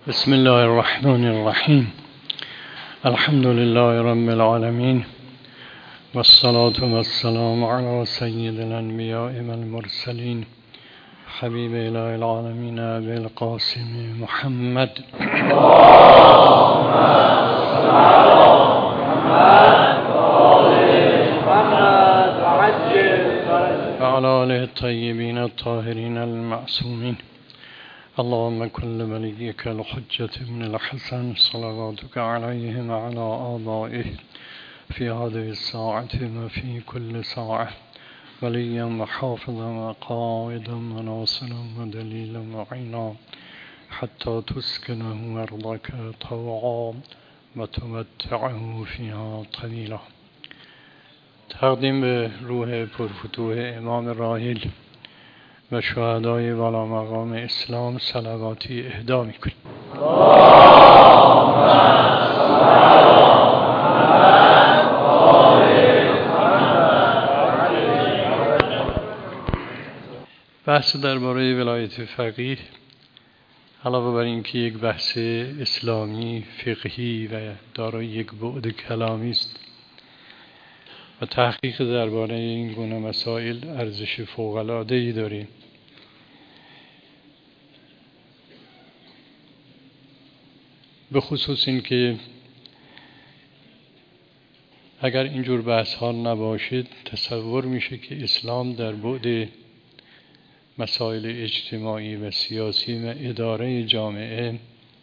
بسم الله الرحمن الرحیم. الحمد لله رب العالمین والصلاة والسلام على سید الانبیاء والمرسلین حبیب اله العالمین ابی القاسم محمد و علی آله الطیبین الطاهرین المعصومین. اللهم كل وليك الحجة ابن الحسن صلواتك عليه وعلى آبائه في هذه الساعة وفي كل ساعة وليا وحافظا وقائدا وناصرا ودليلا وعينا حتى تسكنه أرضك طوعا وتمتعه فيها طويلا. تقدیم به روح پرفتوح امام راحل و شهدای والا مقام اسلام صلواتی اهدا میکنیم. بحث درباره ولایت فقیه علاوه بر اینکه یک بحث اسلامی فقهی و دارای یک بعد کلامی است و تحقیق درباره این گونه مسائل ارزش فوق‌العاده‌ای داریم، به خصوص این که اگر اینجور بحث ها نباشد تصور میشه که اسلام در بعد مسائل اجتماعی و سیاسی و اداره جامعه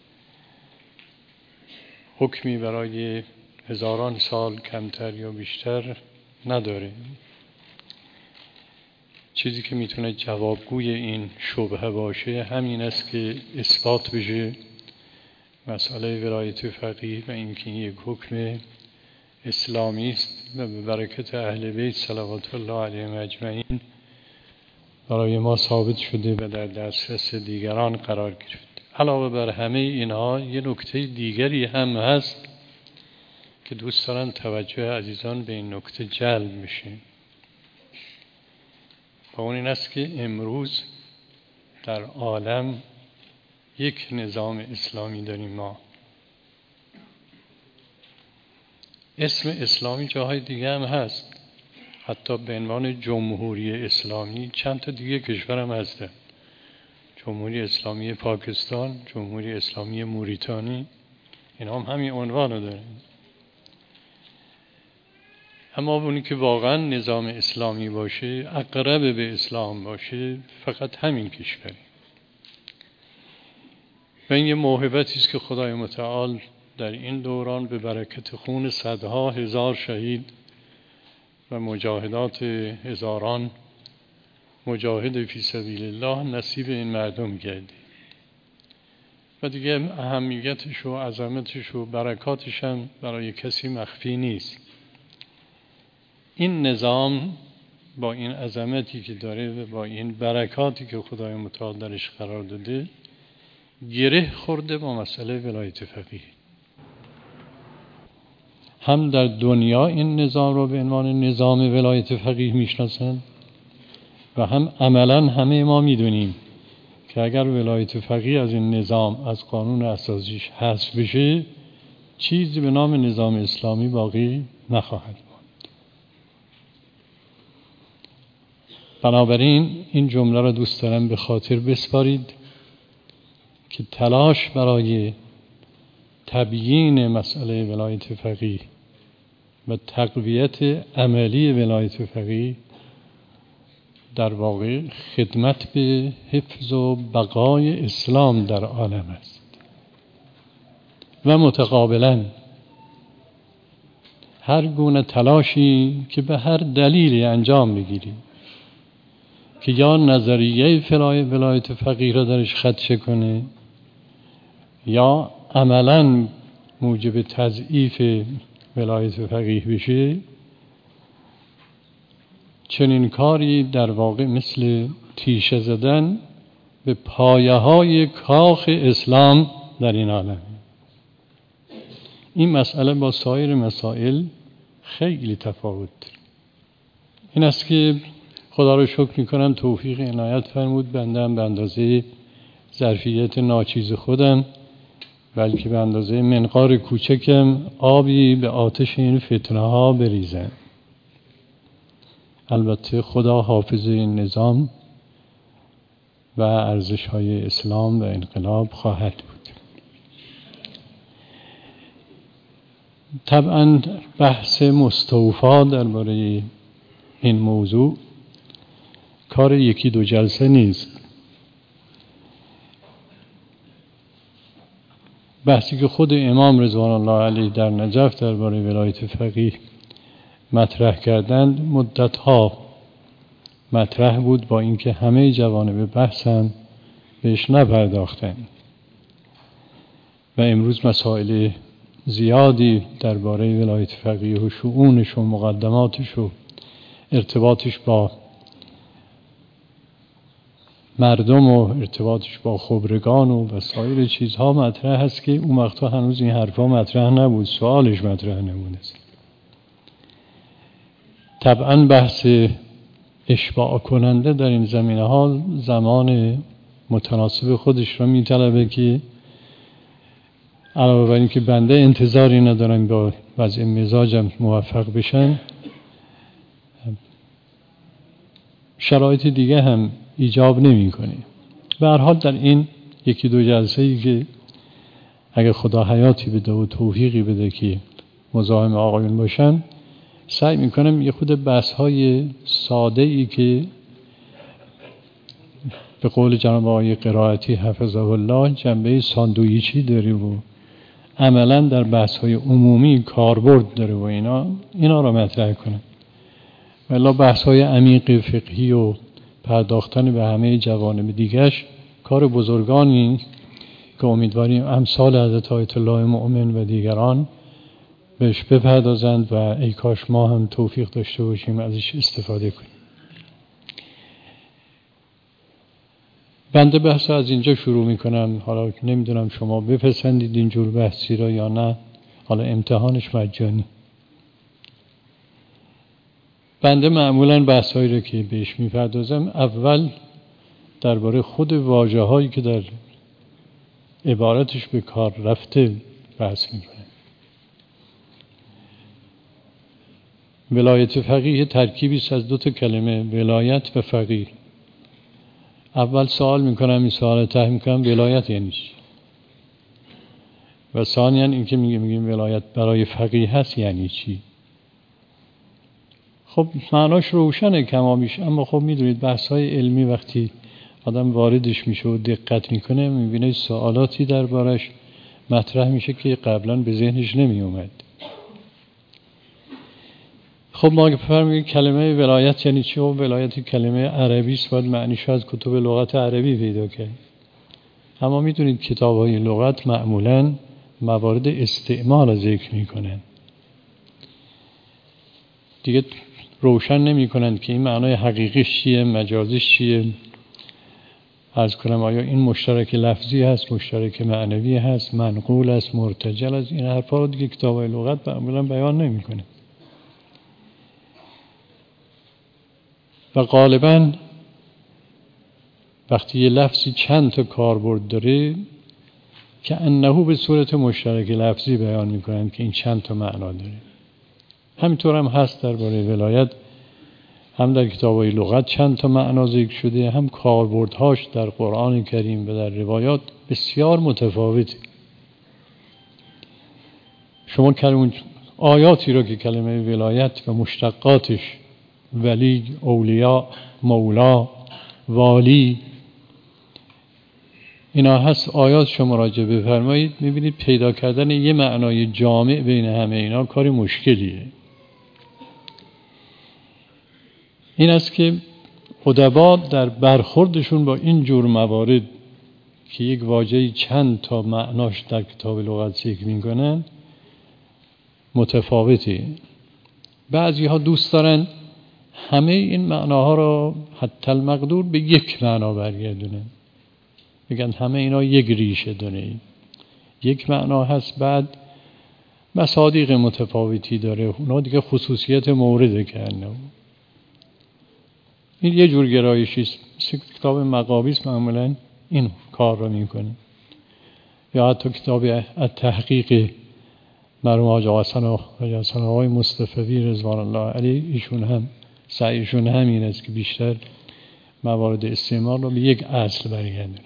حکمی برای هزاران سال کمتر یا بیشتر نداره. چیزی که میتونه جوابگوی این شبهه باشه همین است که اثبات بشه مسئله ولایت فقیه و اینکه یک حکم اسلامی است و به برکت اهل بیت صلوات الله علیهم اجمعین برای ما ثابت شده و در دسترس دیگران قرار گرفته. علاوه بر همه اینها یه نکته دیگری هم هست که دوست دارم توجه عزیزان به این نکته جلب میشه و اون این است که امروز در عالم یک نظام اسلامی داریم. ما اسم اسلامی جاهای دیگه هم هست، حتی به عنوان جمهوری اسلامی چند تا دیگه کشور هم هسته، جمهوری اسلامی پاکستان، جمهوری اسلامی موریتانی، اینا هم همین عنوان رو دارن. اما اونی که واقعا نظام اسلامی باشه، اقرب به اسلام باشه، فقط همین کشوری. و این یه موهبتی است که خدای متعال در این دوران به برکت خون صدها هزار شهید و مجاهدات هزاران مجاهد فی سبیل الله نصیب این مردم گردید و دیگه اهمیتش و عظمتش و برکاتش هم برای کسی مخفی نیست. این نظام با این عظمتی که داره و با این برکاتی که خدای متعال درش قرار داده گره خورده با مسئله ولایت فقیه. هم در دنیا این نظام رو به عنوان نظام ولایت فقیه میشناسند و هم عملا همه ما میدونیم که اگر ولایت فقیه از این نظام از قانون اساسیش حذف بشه چیزی به نام نظام اسلامی باقی نخواهد. بنابراین این جمله را دوست دارم به خاطر بسپارید که تلاش برای تبیین مسئله ولایت فقیه و تقویت عملی ولایت فقیه در واقع خدمت به حفظ و بقای اسلام در عالم است و متقابلا هر گونه تلاشی که به هر دلیلی انجام بگیریم که یا نظریه ولایت فقیه را درش خدشه کنه یا عملاً موجب تضعیف ولایت فقیه بشه، چنین کاری در واقع مثل تیشه زدن به پایه های کاخ اسلام در این عالم. این مسئله با سایر مسائل خیلی تفاوت داره. این است که خدا رو شکر میکنم توفیق عنایت فرمود بنده هم به اندازه ظرفیت ناچیز خودم بلکه به اندازه منقار کوچکم آبی به آتش این فتنه ها بریزن. البته خدا حافظ این نظام و ارزش های اسلام و انقلاب خواهد بود. طبعا بحث مستوفا درباره این موضوع کار یکی دو جلسه نیست. بحثی که خود امام رضوان الله علیه در نجف درباره ولایت فقیه مطرح کردند مدتها مطرح بود، با اینکه همه جوانب بحثم بهش نپرداختند و امروز مسائل زیادی درباره ولایت فقیه و شؤونش و مقدماتش و ارتباطش با مردم و ارتباطش با خبرگان و وسایر چیزها مطرح هست که اون وقتا هنوز این حرفا مطرح نبود، سوالش مطرح نبود. طبعا بحث اشباع کننده در این زمینه ها زمان متناسب خودش را میطلبه که علاوه بر این که بنده انتظاری ندارم با وضع مزاجم موفق بشن، شرایط دیگه هم ایجاب نمی کنه. به هر حال در این یکی دو جلسه ای که اگر خدا حیاتی بده و توفیقی بده که مزاحم آقایون باشن، سعی میکنم یه خود بحث های ساده ای که به قول جناب آقای قرائتی حفظه الله جنبه ساندویچی داره و عملا در بحث های عمومی کاربرد داره و اینا را مطرح کنم. ولی بحث های عمیق فقهی و پرداختن به همه جوانب دیگرش کار بزرگانی که امیدواریم امثال حضرت آیت الله مؤمن و دیگران بهش بپردازند و ای کاش ما هم توفیق داشته باشیم ازش استفاده کنیم. بنده بحث از اینجا شروع میکنم. حالا نمیدونم شما بپسندید اینجور بحثی را یا نه، حالا امتحانش مجانی. بنده معمولاً بحثایی را که بهش میپردازم اول درباره خود واژه‌هایی که در عبارتش به کار رفته بحث میکنم. ولایت فقیه ترکیبی است از دو تا کلمه، ولایت و فقیه. اول سوال میکنم، این سوال طرح میکنم ولایت یعنی چی؟ و ثانیاً این که میگیم ولایت برای فقیه هست یعنی چی؟ خب معناش روشنه کما بیش، اما خب میدونید بحث‌های علمی وقتی آدم واردش میشه و دقت میکنه میبینه سوالاتی دربارش مطرح میشه که قبلا به ذهنش نمی اومد. خب ما که بفرماییم کلمه ولایت یعنی چی؟ و ولایت کلمه عربی است، باید معنیش از کتب لغت عربی پیدا کرد. اما میدونید کتاب‌های لغت معمولاً موارد استعمال را ذکر میکنن، دیگه روشن نمی کنند که این معنای حقیقیش چیه، مجازیش چیه. عرض کنم آیا این مشترک لفظی هست، مشترک معنوی هست، منقول است، مرتجل است، این حرفا رو دیگه کتاب‌های لغت معمولاً بیان نمی کنه. و غالباً وقتی یه لفظی چند تا کاربرد داره که انه به صورت مشترک لفظی بیان میکنن که این چند تا معنا داره. همینطور هم هست درباره ولایت، هم در کتاب‌های لغت چند تا معنا ذکر شده، هم کاربردهاش در قرآن کریم و در روایات بسیار متفاوته. شما کلمه آیاتی را که کلمه ولایت و مشتقاتش ولی، اولیاء، مولا، والی اینا هست، آیات شما مراجعه بفرمایید میبینید پیدا کردن یه معنای جامع بین همه اینا کاری مشکلیه. این است که ادبا در برخوردشون با این جور موارد که یک واژه‌ای چند تا معناش در کتاب لغت ذکر میکنن متفاوته. بعضی ها دوست دارن همه این معناها را حتی المقدور به یک معنا برگردونن، میگن همه اینا یک ریشه داره، یک معنا هست، بعد مصادیق متفاوتی داره، اونا دیگه خصوصیت مورده کنه. این یه جور گرایشی است. کتاب مقابیس معمولا این کار رو میکنه. یا حتی کتاب التحقیق مرحوم حاج آقای مصطفی رضوان الله علیه، ایشون هم سعیشون همین است که بیشتر موارد استعمال رو به یک اصل برگردونه.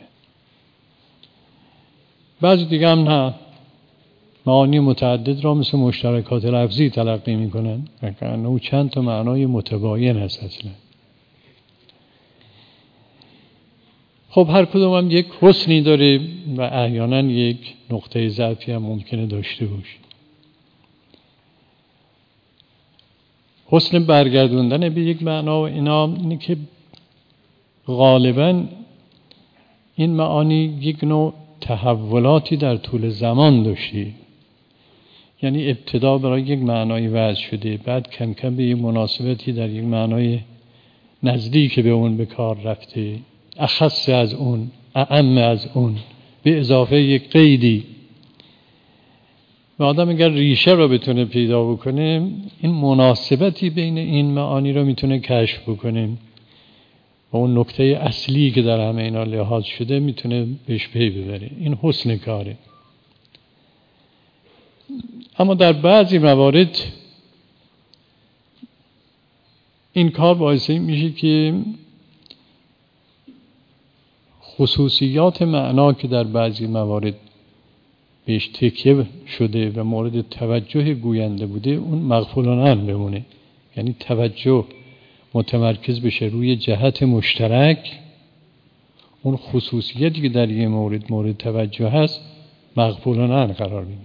بعضی دیگه هم نه، معانی متعدد را مثل مشترکات لفظی تلقی میکنن و کانه چند تا معنای متباین هست اصلا. خب هر کدوم هم یک حسنی داره و احیانا یک نقطه ضعفی هم ممکنه داشته باشه. حسن برگردوندن به یک معنا و اینا اینه که غالبا این معانی یک نوع تحولاتی در طول زمان داشتی، یعنی ابتدا برای یک معنای وضع شده، بعد کم کم به یک مناسبتی در یک معنای نزدیک به اون به کار رفته، اخص از اون، اعم از اون، به اضافه یک قیدی. و آدم اگر ریشه را بتونه پیدا بکنه، این مناسبتی بین این معانی را میتونه کشف بکنه و اون نکته اصلی که در همه اینا لحاظ شده میتونه بهش پی ببره. این حسن کاره. اما در بعضی موارد این کار باعث میشه که خصوصیات معنا که در بعضی موارد بهش تکیه شده و مورد توجه گوینده بوده، اون مغفولانه بمونه. یعنی توجه متمرکز بشه روی جهت مشترک، اون خصوصیتی که در یه مورد توجه هست مغفولانه قرار بگیره.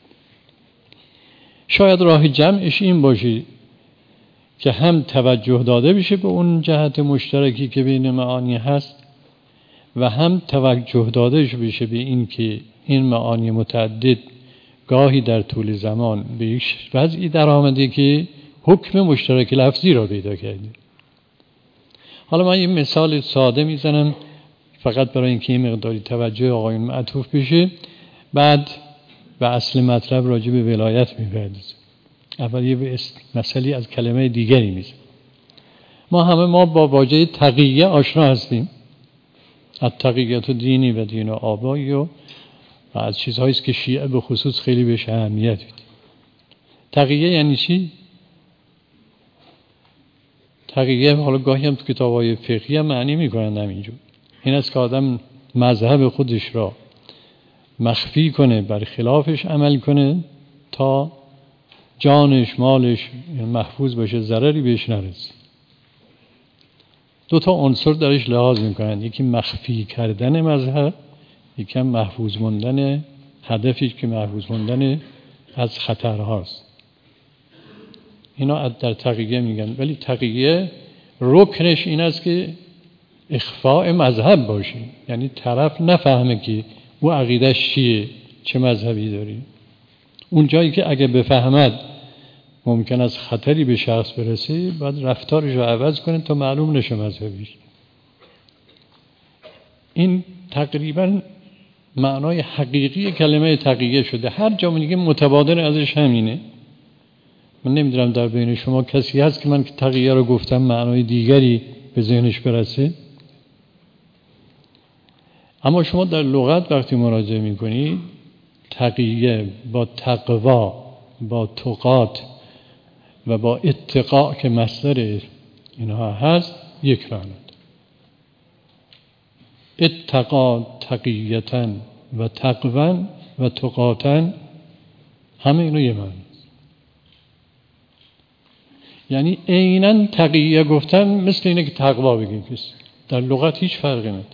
شاید راه جمعش این باشه که هم توجه داده بشه به اون جهت مشترکی که بین معانی هست و هم توجه داده بشه به این که این معانی متعدد گاهی در طول زمان به یک وضعی در آمده که حکم مشترک لفظی را پیدا کرده. حالا من یه مثال ساده میزنم فقط برای اینکه این مقداری توجه آقایون معطوف بشه، بعد به اصل مطلب راجع به ولایت میپردازم. اول یه مسئله از کلمه دیگری میزنم. ما با واژه تقیه آشنا هستیم. التقیت دینی و دین آبایی و از چیزهایی است که شیعه به خصوص خیلی بهش اهمیت میده. تقیه یعنی چی؟ تقیه حالا گاهی هم تو کتاب‌های فقهی هم معنی میکنن همینجور. این است که آدم مذهب خودش را مخفی کنه، بر خلافش عمل کنه تا جانش مالش محفوظ باشه، ضرری بهش نرسه. دو تا عنصر درش لحاظ میکنن، یکی مخفی کردن مذهب، یکی هم محفوظ موندن هدفی که محفوظ موندن از خطرهاست. اینا در تقیه میگن. ولی تقیه رکنش این است که اخفاء مذهب باشه، یعنی طرف نفهمه که او عقیدش چیه، چه مذهبی داری. اون جایی که اگه بفهمد ممکن است خطری به شخص برسه، بعد رفتارش رو عوض کنه تا معلوم نشه مذهبیش. این تقریبا معنای حقیقی کلمه تقیه شده. هر جا میگه متبادر ازش همینه. من نمیدونم در بین شما کسی هست که من که تقیه رو گفتم معنای دیگری به ذهنش برسه. اما شما در لغت وقتی مراجعه میکنید، تقیه با تقوا، با تقات و با اتقاء که مصدر اینها هست یک معنی. اتقا تقیتا و تقوا و تقاتا، همه اینو یه معنی. یعنی عیناً تقیه گفتن مثل اینه که تقوا بگیم، در لغت هیچ فرقی نداره.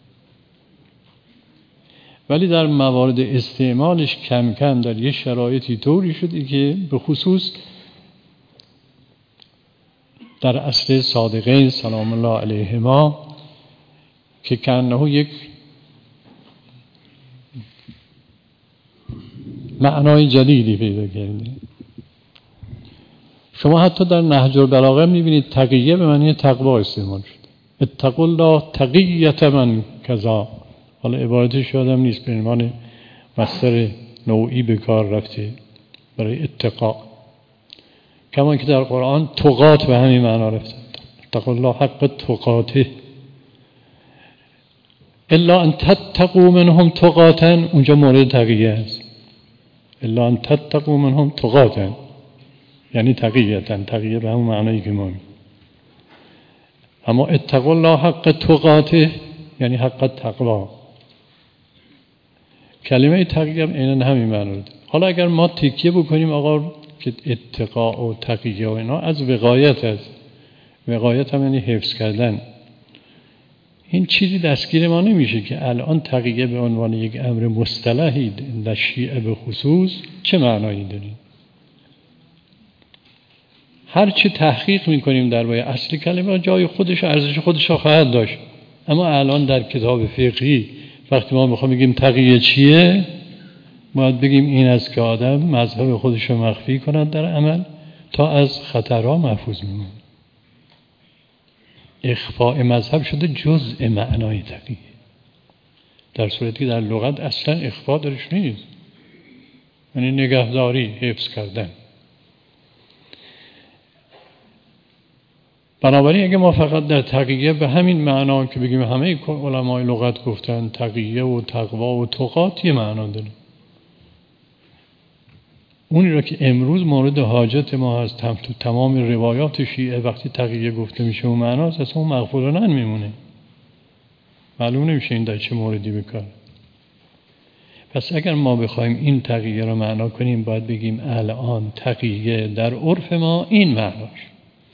ولی در موارد استعمالش کم کم در یه شرایطی طوری شده که به خصوص در عصر صادقین سلام الله علیهما که کانه یک معنای جدیدی پیدا کرده. شما حتی در نهج البلاغه میبینید تقیه به معنی تقوا استعمال شده. اتقوا الله تقیة من کذا. حالا عبارتش یادم نیست، به عنوان مصدر نوعی به کار رفته برای اتقا. کما که در قرآن تقات به همین معنا رفته. اتقوا الله حق تقاته. الا ان تتقوا منهم تقاتا، اونجا مورد تقیه است. الا ان تتقوا منهم تقاتا یعنی تقیتن، تقیه به همون معنایی که ما میگیم. اما اتقوا الله حق تقاته یعنی حق تقوا. کلمه تقیه هم عیناً همین معنی رو. حالا اگر ما تکیه بکنیم آقا که اتقا و تقیه و اینا از وقایت است، وقایت هم یعنی حفظ کردن، این چیزی دستگیر ما نمیشه که الان تقیه به عنوان یک امر مصطلحی در شیعه به خصوص چه معنایی داره. هر چی تحقیق میکنیم درباره اصل کلمه جای خودش ارزش خودش خواهد داشت، اما الان در کتاب فقهی وقتی ما میخوایم بگیم تقیه چیه، باید بگیم این است که آدم مذهب خودش رو مخفی کند در عمل تا از خطرها محفوظ میمونه. اخفاء مذهب شده جزء معنای تقیه، در صورتی که در لغت اصلا اخفاء درش نیست، یعنی نگهداری، حفظ کردن. بنابراین اگه ما فقط در تقیه به همین معنا که بگیم همه علمای لغت گفتن تقیه و تقوا و تقات یه معنا داره، اونی را که امروز مورد حاجت ما هست تو تمام روایات شیعه وقتی تقیه گفته میشه اون معناست، اصلا اون مغفورانه میمونه، معلوم نمیشه این در چه موردی بکار. پس اگر ما بخوایم این تقیه را معنا کنیم باید بگیم الان تقیه در عرف ما این معناش.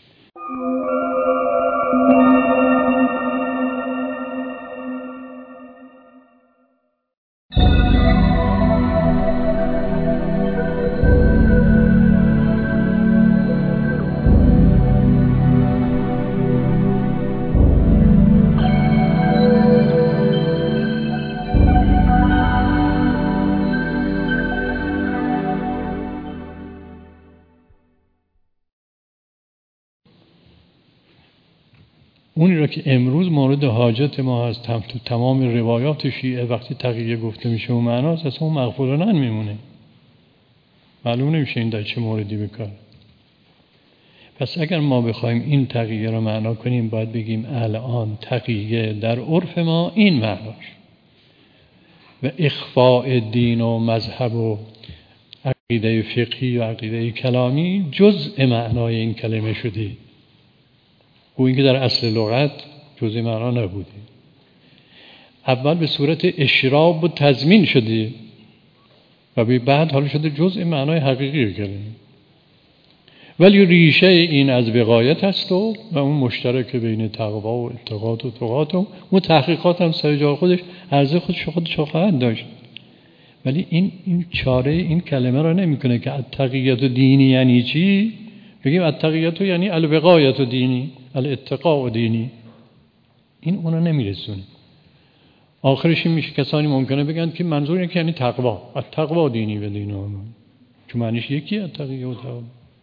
اونی را که امروز مورد حاجت ما هست تو تمام روایات شیعه وقتی تقیه گفته میشه اون معناست، اصلا اون مغفورانه میمونه، معلوم نمیشه این در چه موردی بکار. پس اگر ما بخوایم این تقیه را معنا کنیم باید بگیم الان تقیه در عرف ما این معناش. و اخفاء دین و مذهب و عقیده فقهی و عقیده کلامی جزء معنای این کلمه شده، گویی که در اصل لغت جزء معنا نبوده. اول به صورت اشراب و تضمین شده و بعد حالا شده جزء معنای حقیقی کلمه. ولی ریشه این از وقایت هست و اون مشترک بین تقوا و اتقات و تقات و اون تحقیقات هم سر جای خودش ارزش خودش خواهد داشت. ولی این چاره این کلمه را نمیکنه که التقیت دینی یعنی چی؟ بگیم التقیت یعنی الوقایت دینی، الاتقاء دینی، این اونا نمیرسونه. آخرش این میشه کسانی ممکنه بگن که منظور اینه که یعنی تقوا، التقوا دینی و دین آمون، چون معنیش یکی التقیه و تقوا.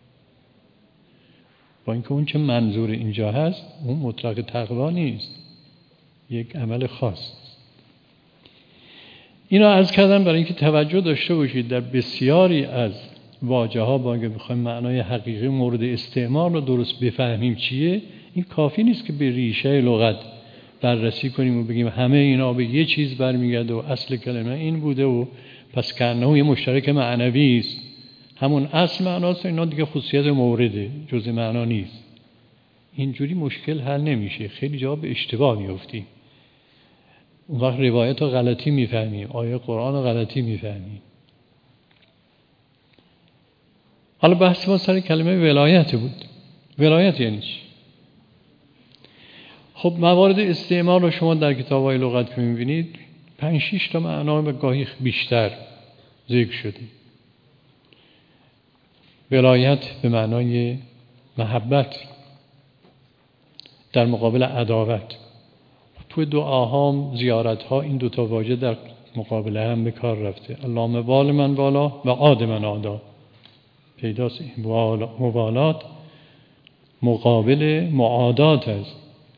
با اینکه اون چه منظور اینجا هست اون مطلق تقوا نیست، یک عمل خاص. اینا عرض کردم برای اینکه توجه داشته باشید در بسیاری از واژه ها با اگه بخوایم معنای حقیقی مورد استعمال رو درست بفهمیم چیه، این کافی نیست که به ریشه لغت بررسی کنیم و بگیم همه اینا به یه چیز برمیگرده و اصل کلمه این بوده و پس کانه یه مشترک معنوی است، همون اصل معناست، اینا دیگه خصوصیت مورده جزء معنا نیست. اینجوری مشکل حل نمیشه، خیلی جا به اشتباه میافتیم. اون وقت روایت رو غلطی میفهمیم، آیه قرآن رو غلطی میفهمیم. حالا بحث ما سر کلمه ولایت بود. ولایت یعنی چی؟ خب موارد استعمال رو شما در کتاب‌های لغت می‌بینید 5-6 تا معنا و گاهی بیشتر ذکر شده. ولایت به معنای محبت در مقابل عداوت. توی دعاها زیارتها این دو تا واژه در مقابل هم به کار رفته. اللهم وال من والا و عاد من عادا. پیداست موالات مقابل معادات است.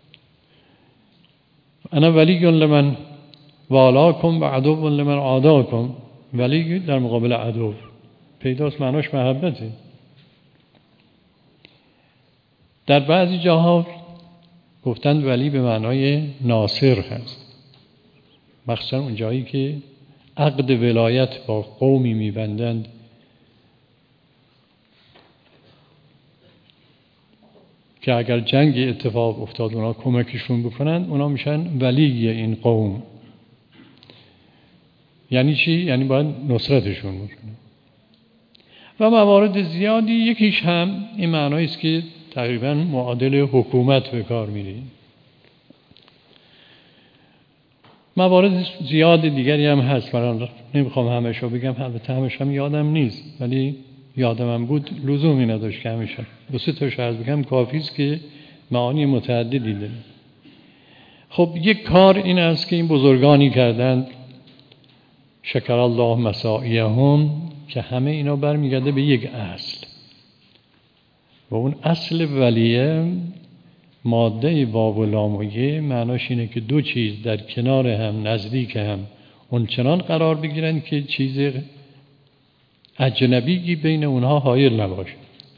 انا ولی لمن والاکم و عدو لمن عاداکم. ولی در مقابل عدو، پیداست معناش محبته. در بعضی جاها گفتند ولی به معنای ناصر هست. مخصوصا اون جایی که عقد ولایت با قومی میبندند که اگر جنگ اتفاق افتاد اونا کمکشون بکنن، اونا میشن ولی این قوم. یعنی چی؟ یعنی باید نصرتشون بکنن. و موارد زیادی، یکیش هم این معنی است که تقریبا معادل حکومت به کار میره. موارد زیاد دیگری هم هست، من نمیخوام همه‌شو بگم، البته همه‌ش هم یادم نیست، ولی یادم بود لزومی نداشت که همه‌ش. دو سه تاشو عرض بگم کافی است که معانی متعددی داره. خب یک کار این است که این بزرگانی کردند، شکر الله مساعیهم، که همه اینا برمیگرده به یک اصل و اون اصل ولیه ماده واو و لام و یه معناش اینه که دو چیز در کنار هم نزدیک هم اونچنان قرار بگیرن که چیز اجنبی بین اونها حایل نباشه.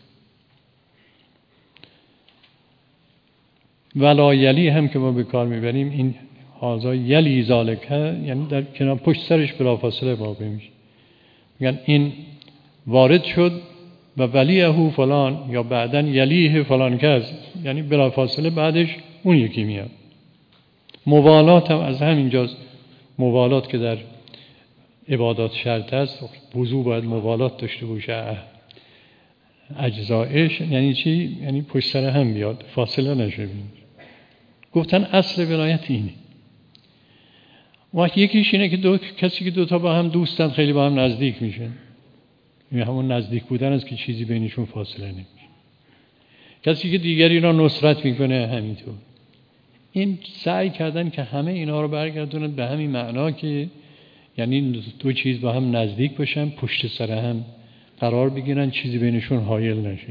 ولا یلی هم که ما به کار میبریم، این هازا یلی ذالکه، یعنی در کنار پشت سرش بلافاصله واقع میشه. میگن این وارد شد و ولیه فلان، یا بعدن یلیه فلان کس، یعنی بلافاصله بعدش اون یکی میاد. موالات هم از همینجاست. موالات که در عبادات شرط است، وضو باید موالات داشته باشه اجزایش. یعنی چی؟ یعنی پشت سر هم بیاد، فاصله نشه. گفتن اصل ولایت اینه. وقتی یکیش اینه که کسی که دوتا با هم دوستن خیلی با هم نزدیک میشن، این همون نزدیک بودن است که چیزی بینشون فاصله نمیشه. کسی که دیگری را نصرت میکنه همینطور. این سعی کردن که همه اینا رو برگردونن به همین معنا که یعنی دو چیز با هم نزدیک باشن، پشت سر هم قرار بگیرن، چیزی بینشون حایل نشه.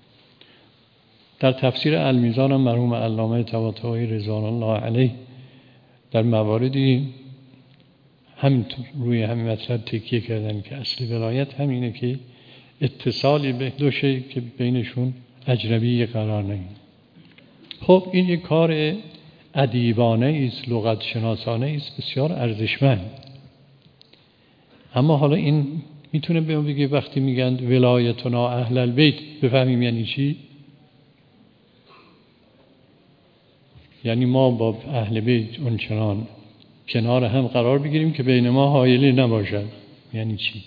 در تفسیر المیزان مرحوم علامه طباطبایی رضوان الله علیه در مواردی همینطور روی همین مطلب تکیه کردن که اصل ولایت همینه که اتصالی به دو شی که بینشون اجنبی قرار نگیره. خب این یک کار ادیبانه است، لغت شناسانه است، بسیار ارزشمند. اما حالا این میتونه به ما بگه وقتی میگن ولایتنا اهل البیت بفهمیم یعنی چی؟ یعنی ما با اهل بیت اونچنان کنار هم قرار بگیریم که بین ما حایلی نباشد. یعنی چی؟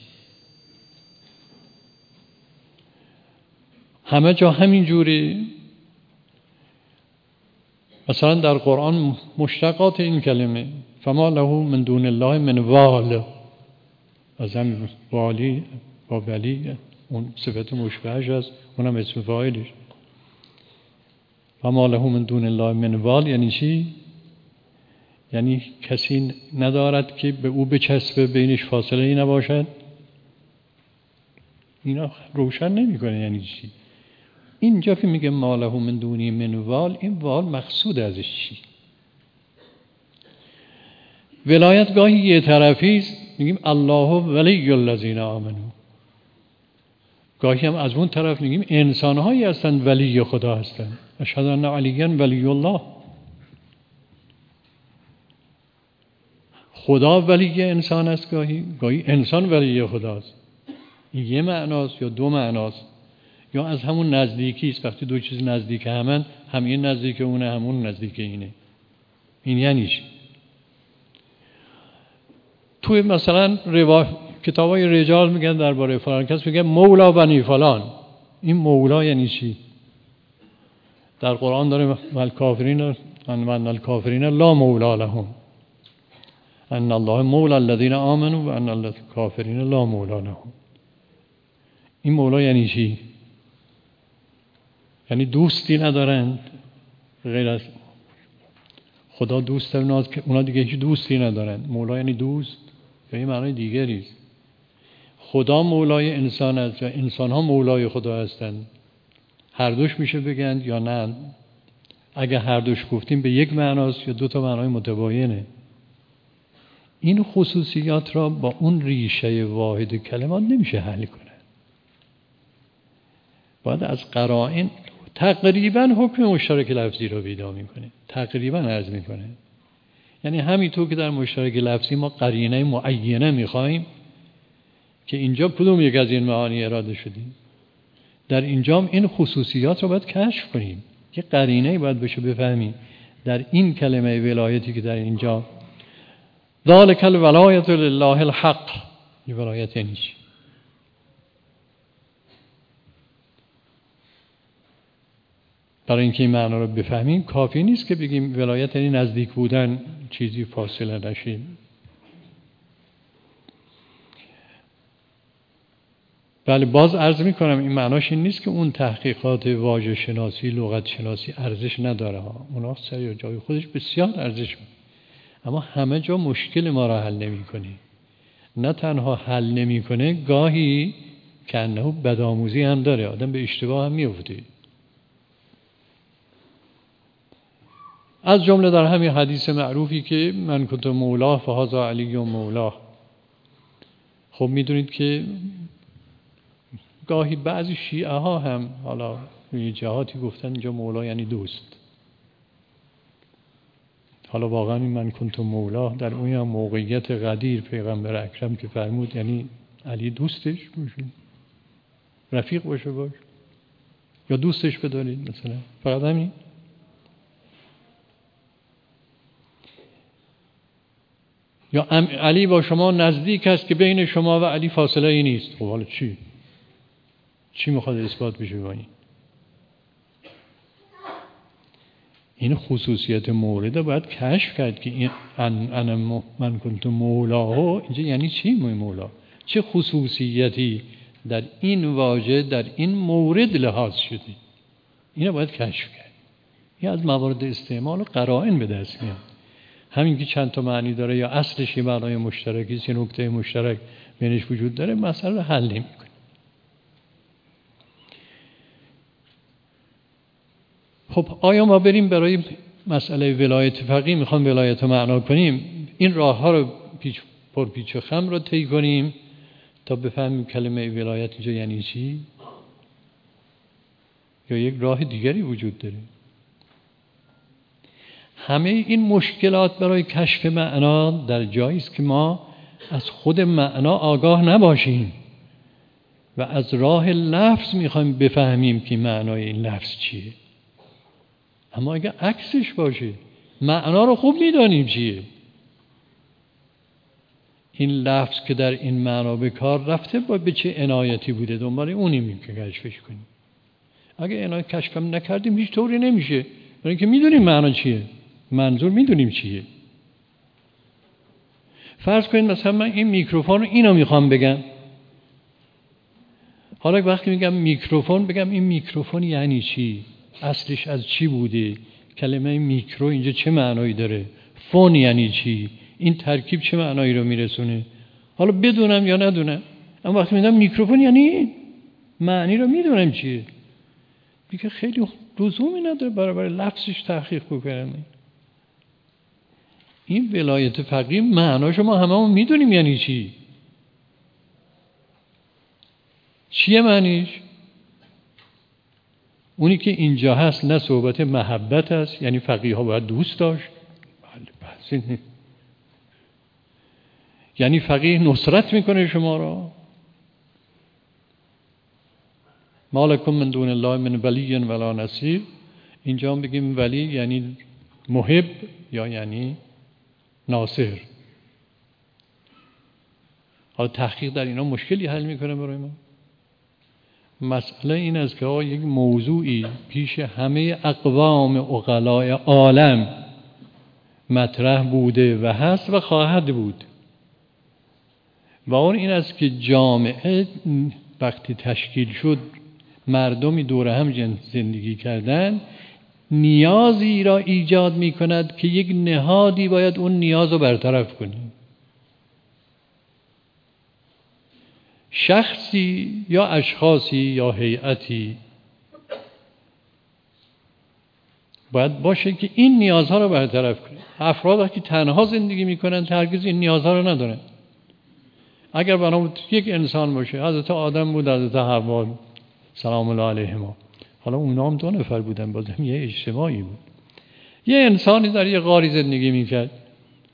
همه جا همین جوری. مثلا در قرآن مشتقات این کلمه فما له من دون الله من وال، از هم والی با ولی اون صفت مشبهش است، اونم اسم فاعلش. فما له من دون الله من وال یعنی چی؟ یعنی کسی ندارد که به او بچسبه، بینش فاصله ای نباشد. اینا روشن نمی‌کنه یعنی چی. اینجا که میگه ما له من دونی من وال، این وال مقصود ازش چی؟ ولایت گاهی یه طرفی است، میگیم الله ولی الذین آمنوا. گاهی هم از اون طرف میگیم انسان‌هایی هستند ولی خدا هستند. اشهد ان علیاً ولی الله. خدا ولی انسان است، گاهی انسان ولی خداست. این یه معناست یا دو معناست، یا از همون نزدیکی است. وقتی دو چیز نزدیک همن، هم این نزدیک اونه، همون نزدیک اینه. این یعنی چی؟ توی مثلا کتابای رجال میگن درباره فلان کس، میگن مولا بنی فلان. این مولا یعنی چی؟ در قرآن داره من الکافرین لا مولا لهم، ان الله مولا الذین آمنوا و ان الکافرین لا مولا لهم. این مولا یعنی چی؟ یعنی دوستی ندارند غیر از خدا. دوست دارند که اونا دیگه هیچ دوستی ندارند. مولا یعنی دوست، یا این معنای دیگری است. خدا مولای انسان است و انسان ها مولای خدا هستند. هر دوش میشه بگند یا نه؟ اگه هر دوش گفتیم به یک معناست یا دو تا معنای متباینه. این خصوصیات را با اون ریشه واحد کلمات نمیشه حل کنه. باید از قرائن تقریبا حکم مشترک لفظی را پیدا میکنه. تقریبا عرض میکنه. یعنی همینطور که در مشترک لفظی ما قرینه معینه میخوایم که اینجا کدوم یک از این معانی اراده شده، در اینجا هم این خصوصیات رو باید کشف کنیم. یه قرینه باید بشه بفهمیم در این کلمه ولایتی که در اینجا ذالک الولایت لله الحق، این ولایت یعنی چی؟ برای اینکه این معنا رو بفهمیم کافی نیست که بگیم ولایت یعنی نزدیک بودن، چیزی فاصله نشه. بله باز عرض میکنم این معناش این نیست که اون تحقیقات واژه شناسی، لغت شناسی ارزش نداره ها، اونا سر جای خودش بسیار ارزش می‌کنه، اما همه جا مشکل ما را حل نمی‌کنه. نه تنها حل نمی‌کنه، گاهی کنه بدآموزی هم داره، آدم به اشتباه هم میفته. از جمله در همین حدیث معروفی که من کنت مولاه فهذا علی مولاه، خب میدونید که گاهی بعضی شیعه ها هم حالا یه جهاتی گفتن اینجا مولا یعنی دوست. حالا واقعا این من کنت مولاه در اون هم موقعیت قدیر پیغمبر اکرم که فرمود یعنی علی دوستش باشه، رفیق باشه یا دوستش بدارید مثلا، فقط همین. یا علی با شما نزدیک است که بین شما و علی فاصله ای نیست. خب حالا چی میخواد اثبات بشه با این خصوصیت مورد باید کشف کرد که این انا من کنت مولاه اینجا یعنی چی؟ مولا چه خصوصیتی در این واژه در این مورد لحاظ شده، اینو باید کشف کرد. این از موارد استعمال و قرائن به دست میاد. همین که چند تا معنی داره یا اصلش یه معنای مشترکی است، یه نکته مشترک بینش وجود داره، مسئله حل نمی‌کنه. خب آیا ما بریم برای مسئله ولایت فقیه میخوام ولایت رو معنا کنیم، این راه ها رو پرپیچ و خم رو طی کنیم تا بفهمیم کلمه ولایت اینجا یعنی چی؟ یا یک راه دیگری وجود داره؟ همه این مشکلات برای کشف معنا در جایی است که ما از خود معنا آگاه نباشیم و از راه لفظ میخوایم بفهمیم که معنای این لفظ چیه. اما اگه عکسش باشه، معنا رو خوب میدانیم چیه، این لفظ که در این معنا به کار رفته با به چه عنایتی بوده، دنبال اونیم که کشفش کنیم. اگه عنایت کشفم نکردیم هیچ طوری نمیشه، برای اینکه میدونیم معنا چیه، منظور میدونیم چیه. فرض کنید مثلا من این میکروفون رو اینو میخوام بگم، حالا وقتی میگم میکروفون بگم این میکروفون یعنی چی، اصلش از چی بوده، کلمه میکرو اینجا چه معنایی داره، فون یعنی چی، این ترکیب چه معنایی رو میرسونه، حالا بدونم یا ندونم. اما وقتی میگم میکروفون یعنی معنی رو میدونم چیه، دیگه خیلی لزومی نداره برای لفظش تحقیق بکنم. این ولایت فقیه معناشو ما هممون میدونیم یعنی چیه معنیش؟ اونی که اینجا هست نه صحبت محبت هست، یعنی فقیه ها باید دوست داشت، بله یعنی فقیه نصرت میکنه شما را، ما لکم من دون الله من ولی ولا نصیر. اینجا هم بگیم ولی یعنی محب یا یعنی ناصر. حالا تحقیق در اینا مشکلی حل میکنه برای ما. مسئله این است که یک موضوعی پیش همه اقوام عقلای عالم مطرح بوده و هست و خواهد بود، و اون این است که جامعه وقتی تشکیل شد، مردمی دور هم زندگی کردن، نیازی را ایجاد می کند که یک نهادی باید اون نیاز رو برطرف کنه. شخصی یا اشخاصی یا هیئتی باید باشه که این نیازها رو برطرف کنه. افراد وقتی تنها زندگی میکنن هرگز این نیازها رو ندارن. اگر بنا بود یک انسان باشه، حضرت آدم بود، حضرت حوا سلام الله علیهما، حالا اونا هم 2 نفر بودن، بازم یه اجتماعی بود. یه انسانی در یه غاری زندگی میکرد،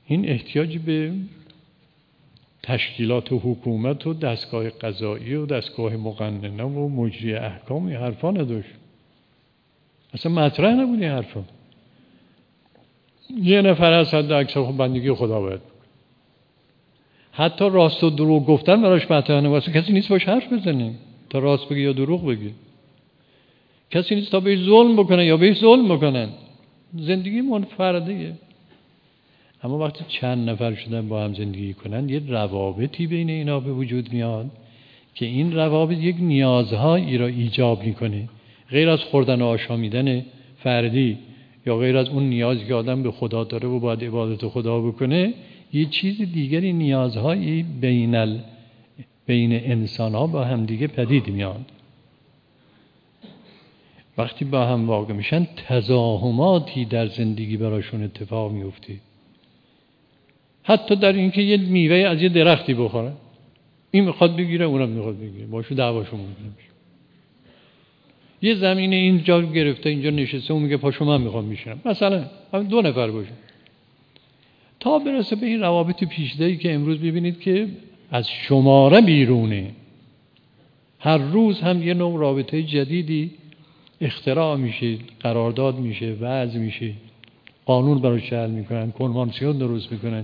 این احتیاج به تشکیلات و حکومت و دستگاه قضایی و دستگاه مقننه و مجری احکام این حرفا نداشت. اصلا مطرح نبود این حرفا. یه نفر از حد اکثر بندگی خدا باید بکنه. حتی راست و دروغ گفتن براش مطرح نبود. کسی نیست باش حرف بزنه تا راست بگه یا دروغ بگه. کسی نیست تا بهش ظلم بکنه یا بهش ظلم بکنن. زندگی منفردیه. اما وقتی چند نفر شدن با هم زندگی کنن یه روابطی بین اینا به وجود میاد که این روابط یک نیازهایی را ایجاب میکنه، غیر از خوردن و آشامیدن فردی یا غیر از اون نیازی که آدم به خدا داره و باید عبادت خدا بکنه، یه چیز دیگری نیازهایی بین انسان ها با هم دیگه پدید میاد. وقتی با هم واقع میشن تزاحماتی در زندگی براشون اتفاق میفته. حتی در اینکه یه میوه از یه درختی بخوره، این میخواد بگیره اونم میخواد بگیره، باشو دعواشون ممکن میشه. یه زمین اینجا گرفته اینجا نشسته، اون میگه پاشو من میخوام میشینم، مثلا همین 2 نفر باشه، تا برسه به این روابط پیچیده‌ای که امروز ببینید که از شماره بیرونه. هر روز هم یه نوع رابطه جدیدی اختراع میشه، قرارداد میشه، وضع میشه، قانون براش حل میکنن، کنوانسیون درست میکنن.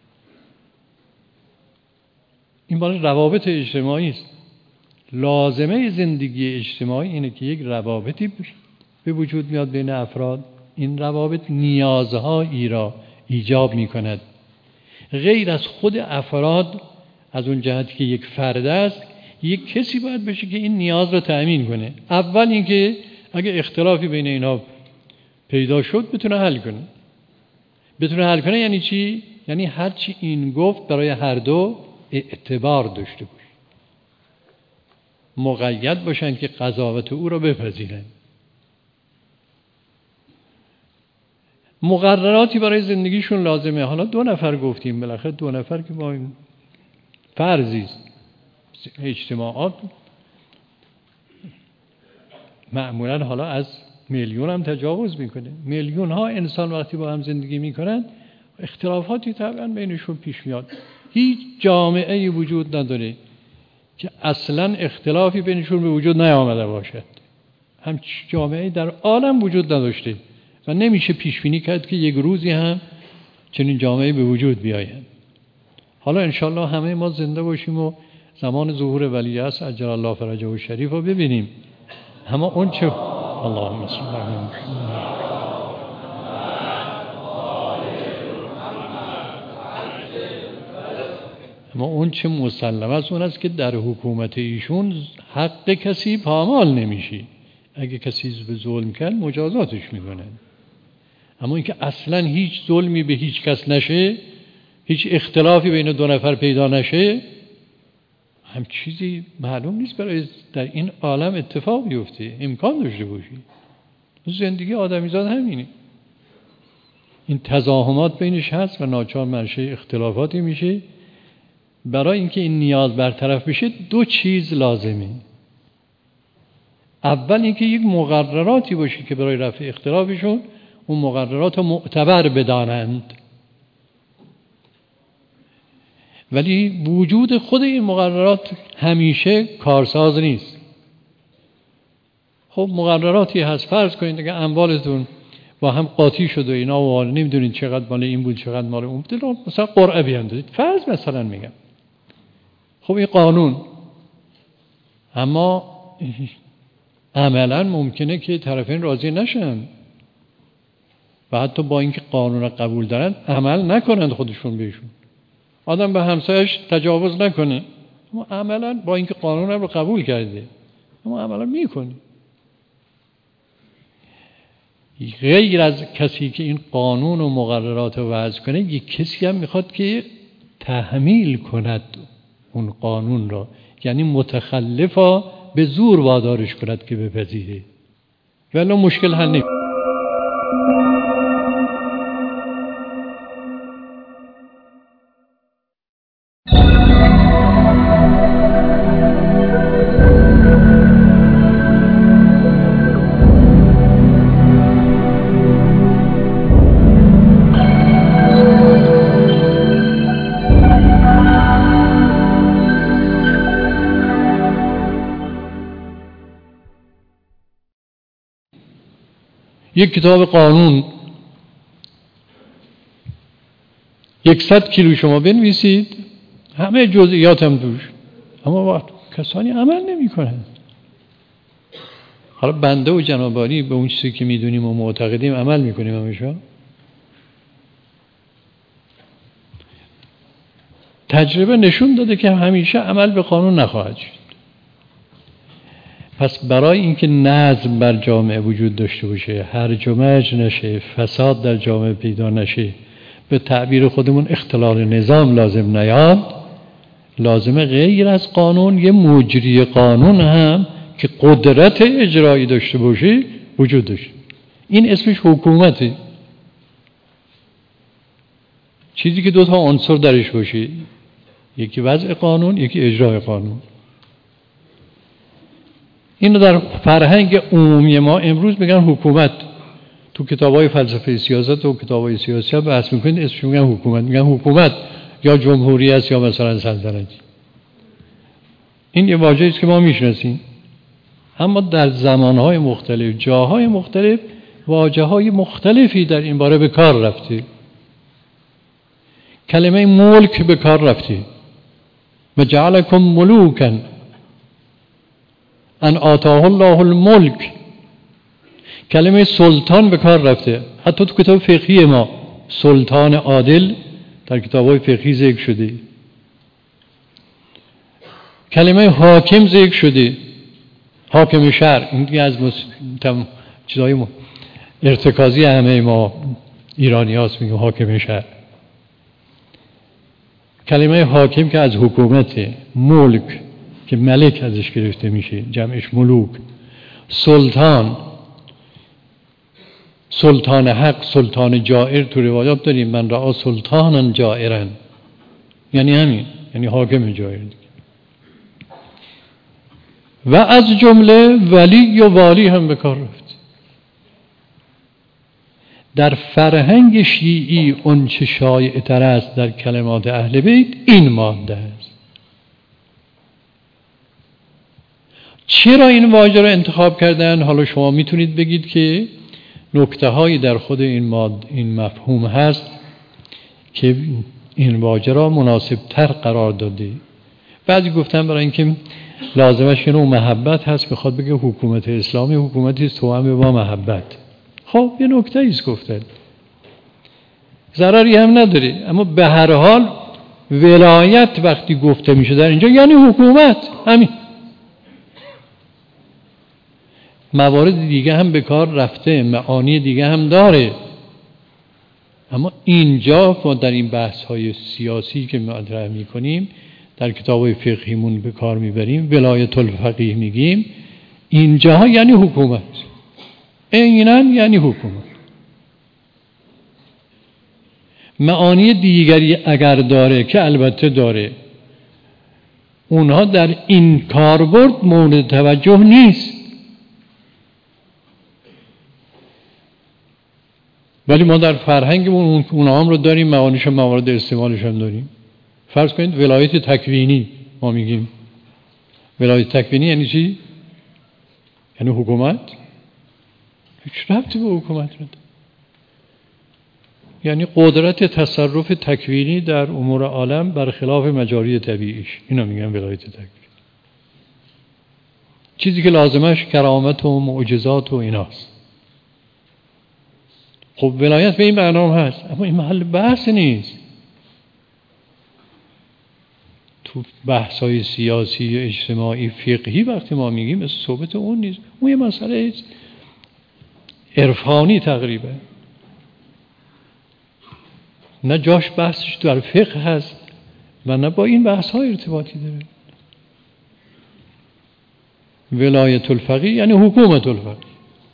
این مال روابط اجتماعی است. لازمه زندگی اجتماعی اینه که یک روابطی به وجود میاد بین افراد. این روابط نیازهایی را ایجاب میکند. غیر از خود افراد، از اون جهتی که یک فرد است، یک کسی باید بشه که این نیاز را تأمین کنه. اول اینکه اگه اختلافی بین اینا پیدا شد بتونه حل کنه. بتونه حل کنه یعنی چی؟ یعنی هر چی این گفت برای هر دو اعتبار داشته باشه، مقید باشن که قضاوت او را بپذیرن. مقرراتی برای زندگیشون لازمه. حالا 2 نفر گفتیم، بالاخره 2 نفر که با این فرضی اجتماعات معمولا حالا از میلیون هم تجاوز میکنه. میلیون ها انسان وقتی با هم زندگی میکنن اختلافاتی طبعا بینشون پیش میاد. هیچ جامعه‌ای وجود نداره که اصلا اختلافی بینشون به وجود نیامده باشد. همچین جامعه‌ای در عالم وجود نداشته و نمیشه پیش بینی کرد که یک روزی هم چنین جامعه‌ای به وجود بیاید. حالا انشالله همه ما زنده باشیم و زمان ظهور ولیعصر عجل الله فرجه و شریف رو ببینیم. اما اون چه اللهم صل علی محمد. اما اون چه مسلم است اون است که در حکومت ایشون حق کسی پامال نمیشه. اگه کسی به ظلم کرد مجازاتش میکنن. اما اینکه اصلا هیچ ظلمی به هیچ کس نشه، هیچ اختلافی بین 2 نفر پیدا نشه، هم چیزی معلوم نیست برای در این عالم اتفاق بیفته، امکان داشته باشی. زندگی آدمیزاد همینه. این تزاحمات بینش هست و ناچار منشأ اختلافاتی میشه. برای اینکه این نیاز برطرف بشه 2 چیز لازمه. اول اینکه یک مقرراتی باشه که برای رفع اختلافشون اون مقررات رو معتبر بدانند. ولی وجود خود این مقررات همیشه کارساز نیست. خب مقرراتی هست، فرض کنید که اموالتون با هم قاطی شد و اینا و نمیدونید چقدر مال این بود چقدر مال اون بود، مثلا قرعه بیاندازید، فرض مثلا میگم. خب این قانون، اما عملا ممکنه که طرفین راضی نشن و حتی با اینکه قانون را قبول دارن عمل نکنند خودشون بهشون. آدم به همسایش تجاوز نکنه، اما عملا با اینکه قانون رو قبول کرده اما عملا میکنه. غیر از کسی که این قانون و مقررات رو وضع کنه، یک کسی هم میخواد که تحمیل کند اون قانون را، یعنی متخلفا به زور وادارش کند که بپذیره، ولی مشکل حل نمیشه. یک کتاب قانون 100 کیلو شما بنویسید، همه جزئیات هم توش، اما کسانی عمل نمی کنند. حالا بنده و جنابالی به اون چیزی که میدونیم و معتقدیم عمل میکنیم همیشه. تجربه نشون داده که همیشه عمل به قانون نخواهد شد. پس برای اینکه نظم بر جامعه وجود داشته باشه، هرج و مرج نشه، فساد در جامعه پیدا نشه، به تعبیر خودمون اختلال نظام لازم نیاد، لازمه غیر از قانون یه مجری قانون هم که قدرت اجرایی داشته باشه وجود داشته. این اسمش حکومته. چیزی که 2 تا عنصر درش باشه، یکی وضع قانون، یکی اجرای قانون. اینو در فرهنگ عمومی ما امروز میگن حکومت. تو کتابای فلسفه سیاست و کتابای سیاسی ها بحث میکنید، اسمش میگن حکومت. میگن حکومت یا جمهوری است یا مثلا سلطنتی. این یه واژه‌ای است که ما میشناسیم، اما در زمانهای مختلف، جاهای مختلف، واژه‌های مختلفی در این باره به کار رفته. کلمه ملک به کار رفته، و جعلکم ملوکا ان آتاه الله الملک. کلمه سلطان به کار رفته، حتی تو کتاب فقهی ما سلطان عادل در کتاب‌های فقهی ذکر شده. کلمه حاکم ذکر شده، حاکم شهر. این دیگه از چیزای ارتکازی همه ما ایرانی هاست، میگیم حاکم شهر. کلمه حاکم که از حکومت، ملک که ملک ازش گرفته میشه، جمعش ملوک. سلطان، سلطان حق، سلطان جائر تو روایات داریم، من رأى سلطانا جائرا، یعنی همین، یعنی حاکم جائر. و از جمله ولی و والی هم به کار رفت. در فرهنگ شیعی اون چه شایع تر است در کلمات اهل بیت این ماده است. چرا این واژه را انتخاب کردن؟ حالا شما میتونید بگید که نکته هایی در خود این مفهوم هست که این واژه را مناسب تر قرار داده. بعضی گفتن برای اینکه لازمش اینو محبت هست، بخواد بگه حکومت اسلامی حکومتی است توأم با محبت. خب یه نکته ایست گفتن، ضرری هم نداره، اما به هر حال ولایت وقتی گفته میشه در اینجا یعنی حکومت. همین. موارد دیگه هم به کار رفته، معانی دیگه هم داره، اما اینجا ما در این بحث های سیاسی که مطرح میکنیم، در کتاب فقهیمون به کار میبریم، ولایت الفقیه میگیم، اینجا یعنی حکومت، عیناً یعنی حکومت. معانی دیگری اگر داره که البته داره، اونها در این کاربرد مورد توجه نیست، ولی ما در فرهنگمون اونها هم رو داریم، معانیش هم موارد استعمالش هم داریم. فرض کنید ولایت تکوینی، ما میگیم ولایت تکوینی یعنی چی؟ یعنی حکومت؟ هیچ ربطی به حکومت نداره. یعنی قدرت تصرف تکوینی در امور عالم برخلاف مجاری طبیعیش، اینا میگن ولایت تکوینی. چیزی که لازمش کرامت و معجزات و ایناست. خب ولایت به این معنا هست، اما این محل بحث نیست. تو بحث‌های سیاسی، اجتماعی، فقهی وقتی ما میگیم صحبت اون نیست، اون یه مسئله عرفانی تقریبا، نه جاش بحثش در فقه هست و نه با این بحث‌ها ارتباطی داره. ولایت الفقیه یعنی حکومت الفقیه.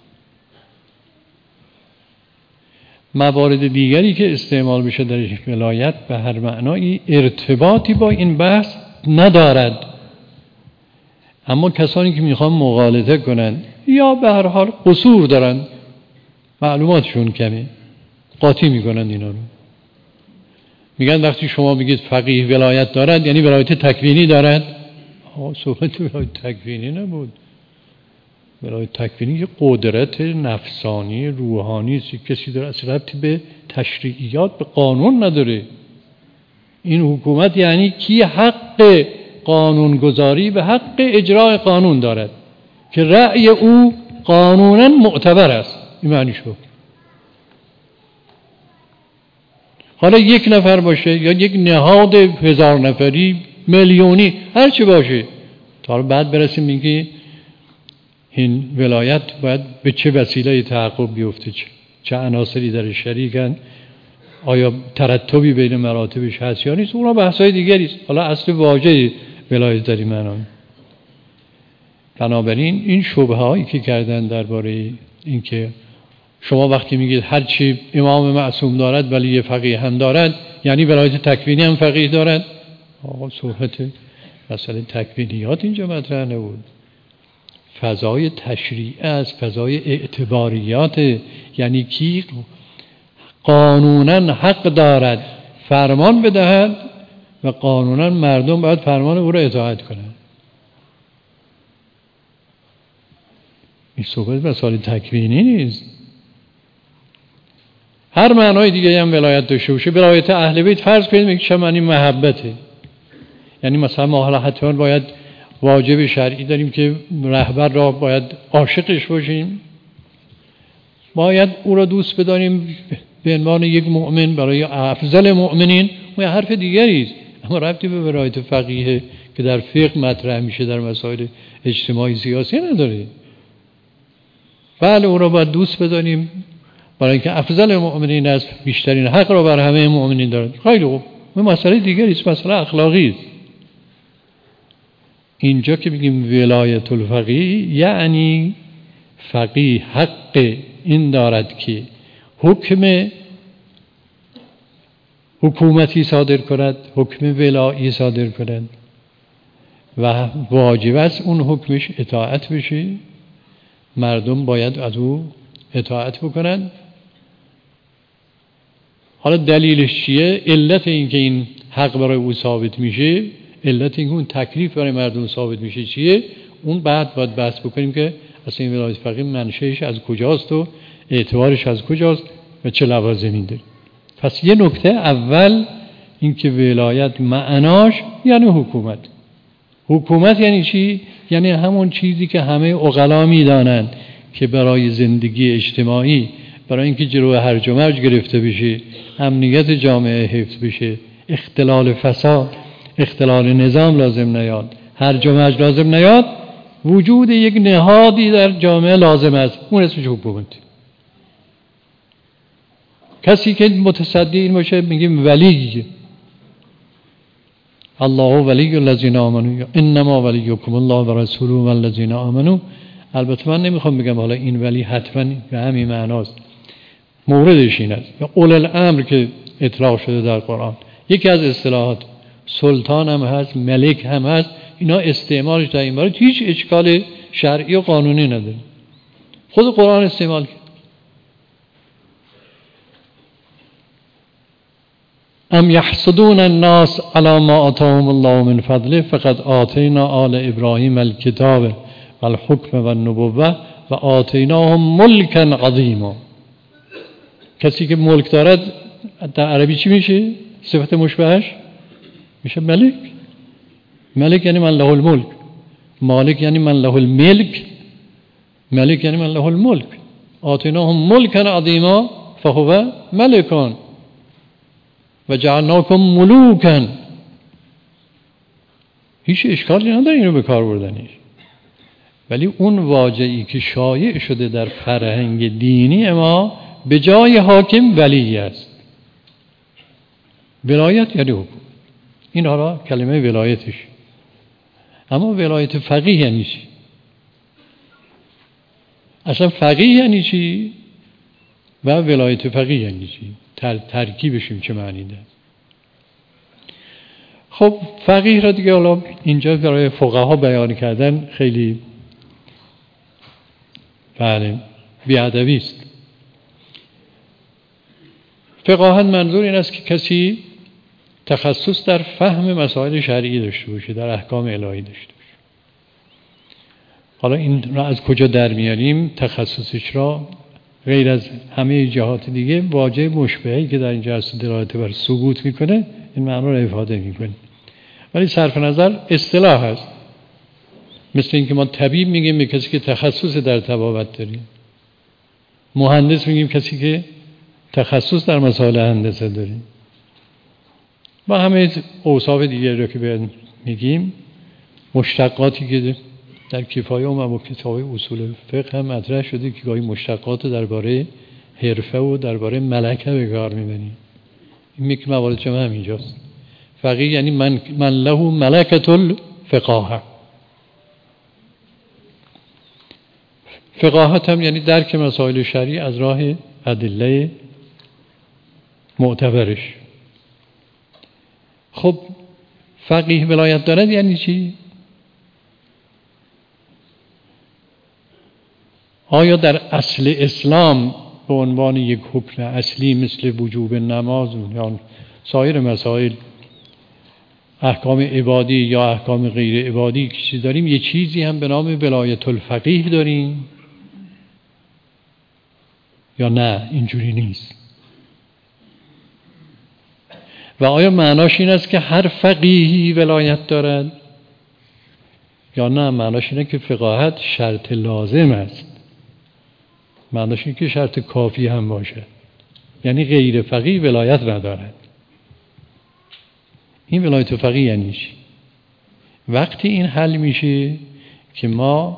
موارد دیگری که استعمال بشه در ولایت به هر معنایی ارتباطی با این بحث ندارد، اما کسانی که میخوان مغالطه کنن یا به هر حال قصور دارن، معلوماتشون کمه، قاطی میکنن اینا رو. میگن وقتی شما بگید فقیه ولایت دارد یعنی ولایت تکوینی دارد. صحبت ولایت تکوینی نبود، ولایت تکوینی یه قدرت نفسانی روحانی است. کسی در اصل ربطی به تشریعیات به قانون نداره. این حکومت یعنی کی حق قانونگذاری و حق اجرای قانون دارد که رأی او قانونا معتبر است. این معنی شد. حالا یک نفر باشه یا یک نهاد 1000 نفری میلیونی هر چی باشه، تا بعد برسیم میگه این ولایت باید به چه وسیله تحقق بیفته، چه عناصری در شریکن، آیا ترتبی بین مراتبش هست یا نیست، اونا بحث‌های دیگری است. حالا اصل واژه ولایت در این معنا. بنابراین این شبهه‌هایی که کردن درباره اینکه شما وقتی میگید هر چی امام معصوم دارد ولی یه فقیه هم دارد، یعنی ولایت تکوینی هم فقیه دارد. آقا صحبت مسئله تکوینیات اینجا مطرح نبود. فضای تشریع است، فضای اعتباریات، یعنی کی قانونا حق دارد فرمان بدهد و قانونا مردم باید فرمان او را اطاعت کنند. این صحبت مسائل تکوینی نیست. هر معنای دیگه هم ولایت داشته باشه. ولایت اهل بیت فرض کنید میگه چه معنی محبته، یعنی مثلا ما حالا حتما باید واجب شرعی داریم که رهبر را باید عاشقش باشیم، باید او را دوست بداریم به عنوان یک مؤمن برای افضل مؤمنین. و یه حرف دیگری است، اما ربطی به ولایت فقیه که در فقه مطرح میشه در مسائل اجتماعی سیاسی نداره. بله او را باید دوست بداریم برای اینکه افضل مؤمنین است، بیشترین حق را بر همه مؤمنین دارد. خیلی خوب، این مسئله دیگری است، مسئله اخلاقی است. اینجا که میگیم ولایت الفقیه یعنی فقیه حق این دارد که حکم حکومتی صادر کند، حکم ولایی صادر کند و واجب است اون حکمش اطاعت بشه، مردم باید از او اطاعت بکنند. حالا دلیلش چیه؟ علت این که این حق برای او ثابت میشه، علت این که اون تکلیف برای مردم ثابت میشه چیه؟ اون بعد باید بحث بکنیم که اصلا این ولایت فقیه منشأش از کجاست و اعتبارش از کجاست و چه لوازمی داره. پس یه نکته اول این که ولایت معناش یعنی حکومت. حکومت یعنی چی؟ یعنی همون چیزی که همه عقلا میدانند که برای زندگی اجتماعی، برای اینکه جلوی هرج و مرج گرفته بشه، امنیت جامعه حفظ بشه، اختلال فساد، اختلال نظام لازم نیاد، هرج و مرج لازم نیاد، وجود یک نهادی در جامعه لازم است. اون اسمش حکومت. کسی که متصدی این باشه میگیم ولی. الله ولی الذین آمنوا، انما ولیکم الله و رسوله والذین آمنوا. البته من نمیخوام بگم حالا این ولی حتما به همین معناست، موردش این است. یا اول الامر که اطلاق شده در قرآن، یکی از اصطلاحات سلطان هم هست، ملک هم هست، اینا استعمالش در این باره هیچ اشکال شرعی و قانونی نداره. خود قرآن استعمال کرد. ام یحسدون الناس علی ما آتاهم الله من فضله فقد آتینا آل ابراهیم الکتاب و الحکم و النبوه و آتیناهم ملکا عظیما. کسی که ملک دارد در عربی چی میشه؟ صفت مشبهش میشه ملک. ملک یعنی من له الملک، مالک یعنی من له الملک، ملک یعنی من له الملک. آتیناهم ملکا عظیما فهو ملکان و جعلناکم ملوکا. هیچ اشکالی نداره اینو به کار بردنش، ولی اون واژه‌ای که شایع شده در فرهنگ دینی ما به جای حاکم ولی است. ولایت یعنی حکومت. این حالا کلمه ولایتش. اما ولایت فقیه یعنی چی؟ اصلا فقیه یعنی چی؟ و ولایت فقیه یعنی چی؟ ترکیبشیم چه معنی داره؟ خب فقیه را دیگه حالا اینجا برای فقها بیان کردن خیلی بله بی‌ادبی است. فقاهت منظور این است که کسی تخصص در فهم مسائل شرعی داشته باشه، در احکام الهی داشته باشه. حالا این را از کجا در میاریم؟ تخصصش را غیر از همه جهات دیگه واژه مشبهه‌ای که در اینجا هست دلالت بر ثبوت میکنه، این معنا را افاده میکنه. ولی صرف نظر اصطلاح هست. مثل اینکه ما طبیب میگیم به کسی که تخصص در طبابت داره، مهندس میگیم کسی که تخصص در مسائل هندسه داره، و همه اوصاف دیگری رو که میگیم. مشتقاتی که در کفایه و کتاب اصول فقه هم مطرح شده که گاهی مشتقات درباره حرفه و درباره ملکه به کار میبریم. این یک موارد شما همینجاست. فقیه یعنی من له ملکة الفقاهه. فقاهت هم یعنی درک مسائل شرعی از راه ادله معتبرش. خب فقیه ولایت دارد یعنی چی؟ آیا در اصل اسلام به عنوان یک حکم اصلی مثل وجوب نماز یا سایر مسائل احکام عبادی یا احکام غیر عبادی چیزی داریم، یه چیزی هم به نام ولایت الفقیه داریم یا نه اینجوری نیست؟ و آیا معناش این است که هر فقیهی ولایت دارد یا نه معناش اینه که فقاهت شرط لازم است؟ معناش اینه که شرط کافی هم باشه، یعنی غیر فقیه ولایت ندارد. این ولایت فقیه یعنی چی؟ وقتی این حل میشه که ما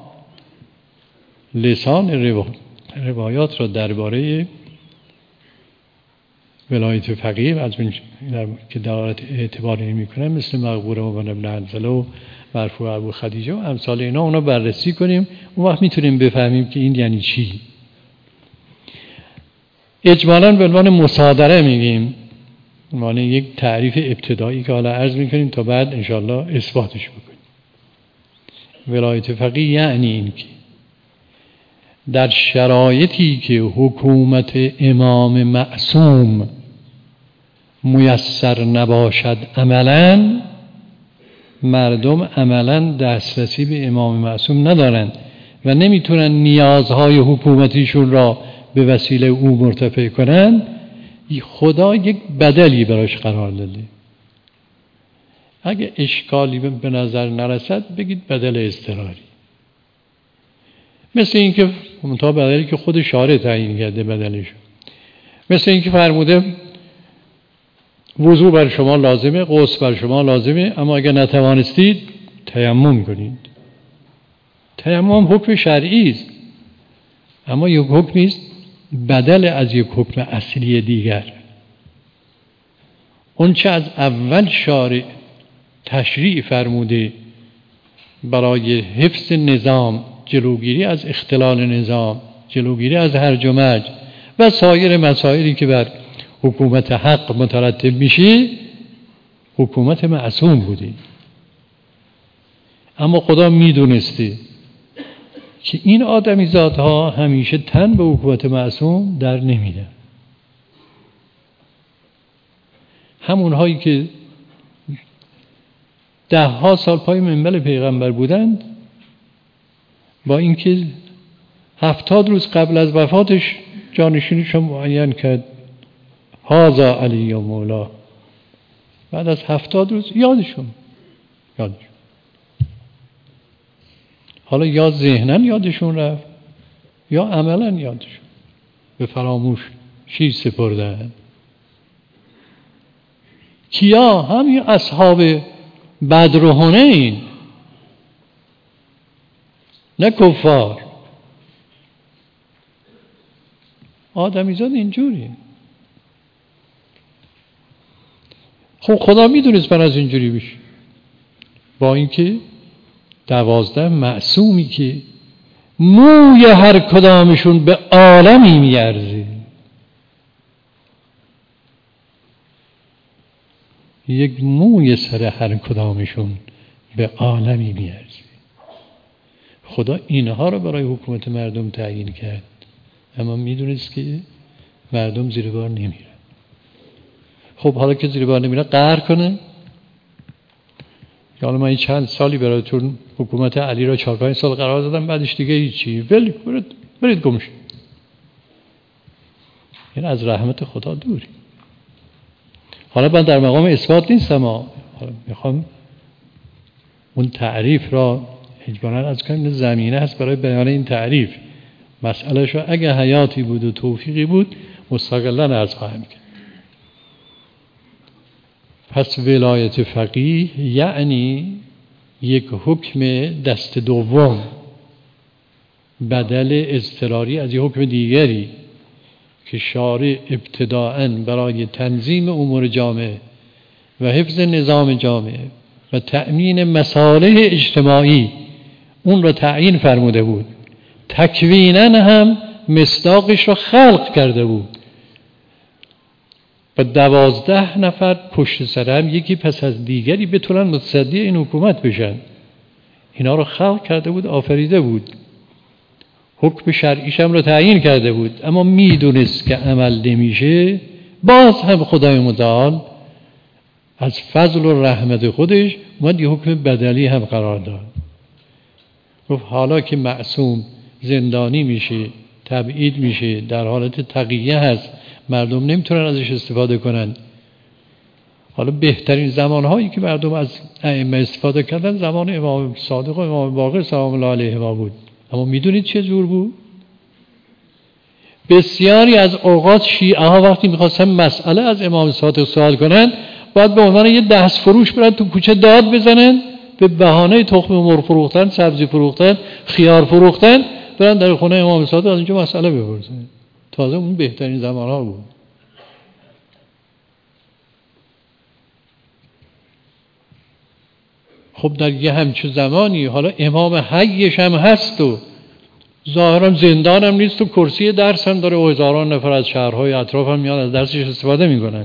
لسان روایات را درباره ولایت فقیه از که دلالت اعتباری میکنه مثل مقبوره و ابن حنظله و مرفوع ابو خدیجه و امثال اینا، اونا بررسی کنیم، اون وقت میتونیم بفهمیم که این یعنی چی. اجمالاً به عنوان مصادره میگیم، به عنوان یک تعریف ابتدایی که حالا عرض میکنیم تا بعد انشاءالله اثباتش بکنیم. ولایت فقیه یعنی این که در شرایطی که حکومت امام معصوم میسر نباشد عملاً، مردم عملاً دسترسی به امام معصوم ندارند و نمیتونن نیازهای حکومتیشون را به وسیله او مرتفع کنند، خدا یک بدلی براش قرار داده. اگه اشکالی به نظر نرسد بگید بدل اضطراری. مثل این که منتها بدلی که خود شارع تعیین کرده بدلش. مثل این که فرموده وضو بر شما لازمه، غسل بر شما لازمه، اما اگر نتوانستید تیمم کنید. تیمم حکم شرعی است، اما یک حکمی است بدل از یک حکم اصلی دیگر. اون چه از اول شارع تشریع فرموده برای حفظ نظام، جلوگیری از اختلال نظام، جلوگیری از هرج و مرج و سایر مسائلی که بر حکومت حق مترتب میشه، حکومت معصوم بوده. اما خدا میدونسته که این آدمی ذاتها همیشه تن به حکومت معصوم در نمیدن. همونهایی که 10 سال پای منبر پیغمبر بودند، با اینکه 70 روز قبل از وفاتش جانشینشون معین کرد هذا علی و مولا، بعد از 70 روز یادشون حالا یا ذهنن یادشون رفت یا عملا یادشون به فراموشی سپردن. کیا؟ همین اصحاب بدر و حنین، نه کفار. آدمیزاد اینجوری. خب خدا میدونست من از اینجوری بشه، با اینکه 12 معصومی که موی هر کدامشون به عالمی میارزه، یک موی سر هر کدامشون به عالمی میارزه. خدا اینها رو برای حکومت مردم تعیین کرد، اما میدونست که مردم زیر بار نمیرن. خب حالا که زیر بار نمیرن قهر کنه، یا من چند سالی براتون حکومت علی را 4-5 سال قرار دادم، بعدش دیگه هیچی، برید گم شید. این از رحمت خدا دوری. حالا من در مقام اثبات نیستم، حالا میخوام اون تعریف را اجباراً از کنم زمینه هست برای بیان این تعریف. مسئله شو اگه حیاتی بود و توفیقی بود مستقلاً عرض خواهم کرد. پس ولایت فقیه یعنی یک حکم دست دوم بدل اضطراری از یک حکم دیگری که شارع ابتداءً برای تنظیم امور جامعه و حفظ نظام جامعه و تأمین مصالح اجتماعی اون را تعیین فرموده بود، تکویناً هم مصداقش را خلق کرده بود و 12 نفر پشت سر هم یکی پس از دیگری بتونن متصدی این حکومت بشن. اینا رو خلق کرده بود، آفریده بود، حکم شرعیش هم رو تعیین کرده بود، اما میدونست که عمل نمیشه. باز هم خدای متعال از فضل و رحمت خودش اومد یه حکم بدلی هم قرار داد. گفت حالا که معصوم زندانی میشه، تبعید میشه، در حالت تقیه هست، مردم نمیتونن ازش استفاده کنن. حالا بهترین زمانهایی که مردم از ائمه استفاده کردن زمان امام صادق و امام باقر سلام الله علیهما بود. اما میدونید چه جور بود؟ بسیاری از اوقات شیعه ها وقتی میخواستن مسئله از امام صادق سوال کنن باید به عنوان یه دست فروش برن تو کوچه داد بزنن، به بهانه تخم مرغ فروختن، سبزی فروختن، خیار فروختن، برن در خونه امام صادق از اینجا مسئله بپرسن. تازه اون بهترین زمانها بود. خب در یه همچون زمانی حالا امام حیش هم هست و ظاهرا زندان هم نیست و کرسی درس هم داره و هزاران نفر از شهرهای اطراف هم میان از درسش استفاده میکنن.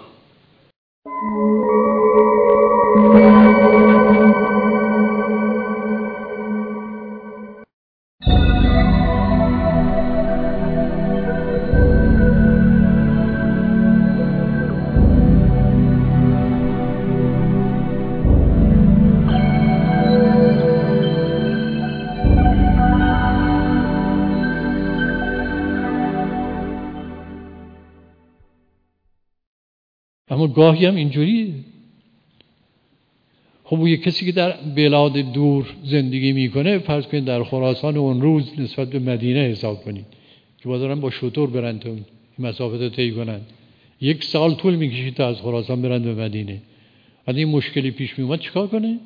اما گاهی هم اینجوریه. خب یه کسی که در بلاد دور زندگی میکنه، فرض کنید در خراسان اون روز نسبت به مدینه حساب کنید که بازارن با شتر برن تو مسافت رو طی کنن، 1 سال طول میکشید تا از خراسان برن به مدینه. اگه این مشکلی پیش میومد چیکار کنه؟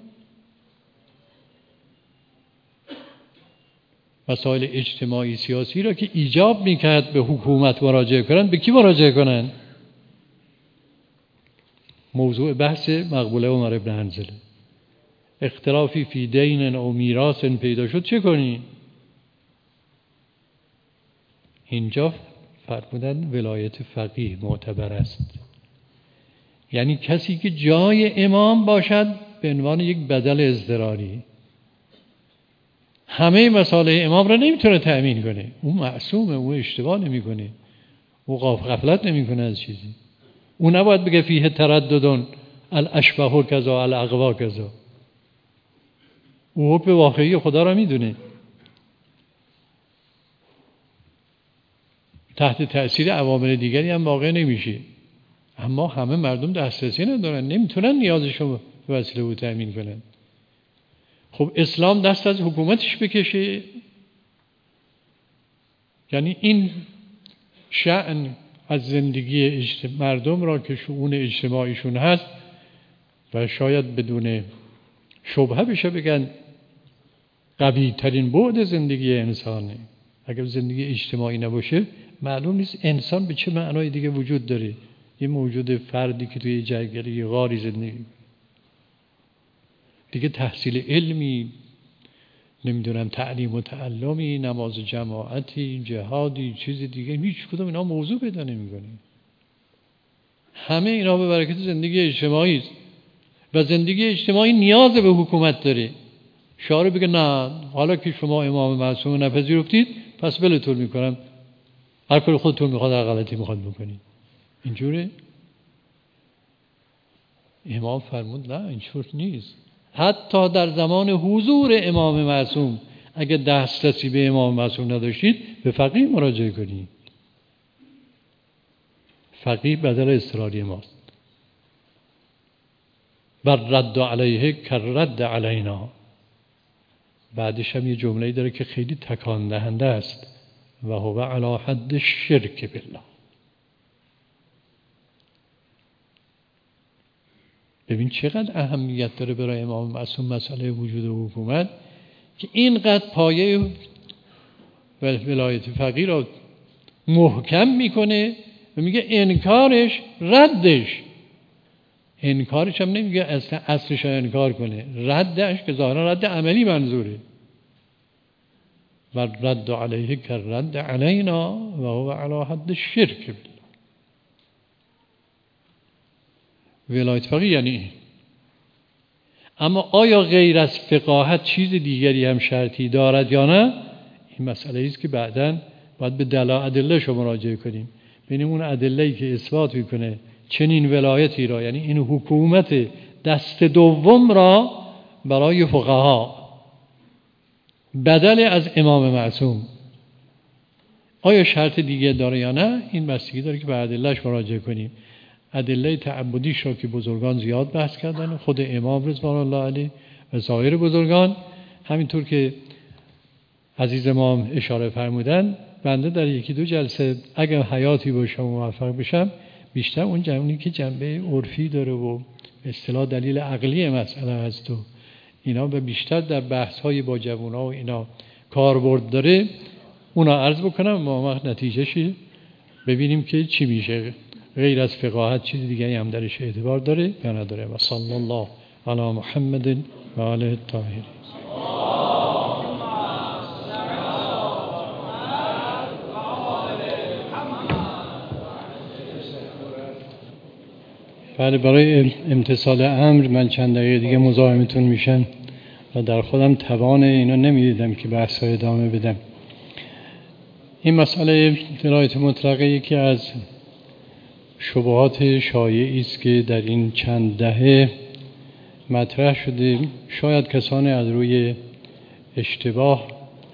مسائل اجتماعی سیاسی را که ایجاب میکرد به حکومت مراجعه کنن، به کی مراجعه کنن؟ موضوع بحث مقبوله عمر بن حنظله. اختلافی فی دین او میراث پیدا شد چه کنی؟ اینجا فرمودن ولایت فقیه معتبر است، یعنی کسی که جای امام باشد به عنوان یک بدل اضطراری. همه مسائل امام را نمیتونه تأمین کنه، اون معصومه، اون اشتباه نمیکنه، اون غفلت نمیکنه از چیزی. اون نباید بگه فیه ترددون الاشبه کذا الاقوا کذا. او حکم واقعی خدا را میدونه، تحت تأثیر عوامل دیگری هم واقع نمیشه. اما همه مردم دسترسی ندارن، نمیتونن نیازشون به وسیله او تأمین کنن. خب اسلام دست از حکومتش بکشه، یعنی این شأن از زندگی مردم را که شؤون اجتماعیشون هست و شاید بدون شبهه بشه بگن قوی ترین بعد زندگی انسانه. اگر زندگی اجتماعی نباشه معلوم نیست انسان به چه معنای دیگه وجود داره. یه موجود فردی که توی جنگل یه غاری زندگی دیگه، تحصیل علمی، نمیدونم تعلیم و تعلمی، نماز جماعتی، جهادی، چیز دیگه، هیچ کدوم اینا موضوع پیدا نمیکنه. همه اینا به برکت زندگی اجتماعی است و زندگی اجتماعی نیاز به حکومت داره. شارع بگه نه، حالا که شما امام معصوم نپذیرفتید پس ولتون میکنم، هر کاری خودتون میخواد، هر غلطی میخواد بکنید. اینجوره؟ امام فرمود نه، اینجور نیست. حتی در زمان حضور امام معصوم اگه دسترسی به امام معصوم نداشتید به فقیه مراجعه کنید. فقیه بدل اضطراری ماست. بر رد علیه کرد علینا. بعدش هم یه جمله‌ای داره که خیلی تکان دهنده است و هو علی حد شرک بالله. ببین چقدر اهمیت داره برای امام معصوم مسئله وجود و حکومت که اینقدر پایه ولایت فقیه را محکم میکنه و میگه انکارش ردش. انکارش هم نمیگه اصلش انکار کنه، ردش که ظاهرا رد عملی منظوره. و رد علیه که رد علینا و هو علی حد الشرک بالله. ولایت فقیه یعنی این. اما آیا غیر از فقاهت چیز دیگری هم شرطی دارد یا نه؟ این مسئله است که بعداً باید به ادله‌اش مراجعه کنیم. ببینیم اون ادله‌ای که اثبات میکنه چنین ولایتی را، یعنی این حکومت دست دوم را برای فقها بدل از امام معصوم، آیا شرط دیگه داره یا نه؟ این بستگی داره که به ادله‌اش مراجعه کنیم. ادله تعبدیش را که بزرگان زیاد بحث کردن، خود امام رضوان الله علیه و سایر بزرگان، همینطور که عزیز امام اشاره فرمودن، بنده در یکی دو جلسه اگر حیاتی باشم و موفق بشم بیشتر اون جمعی که جنبه عرفی داره و اصطلاح دلیل عقلی مسئله هست و اینا و بیشتر در بحث‌های با جوان‌ها و اینا کاربرد داره، اونا عرض بکنم و وقت نتیجه‌شی ببینیم که چی میشه. غیر از فقاهت چیز دیگری هم درش اعتبار داره یا نداره. و صلی الله علی محمد و آله الطاهرین. بله، برای امتثال امر من چند دقیقه دیگه مزاحمتون میشم و در خودم توان اینا نمیدیدم که بحث های ادامه بدم. این مسئله ولایت مطلقه یکی از شبهات شایعی است که در این چند دهه مطرح شده. شاید کسانی از روی اشتباه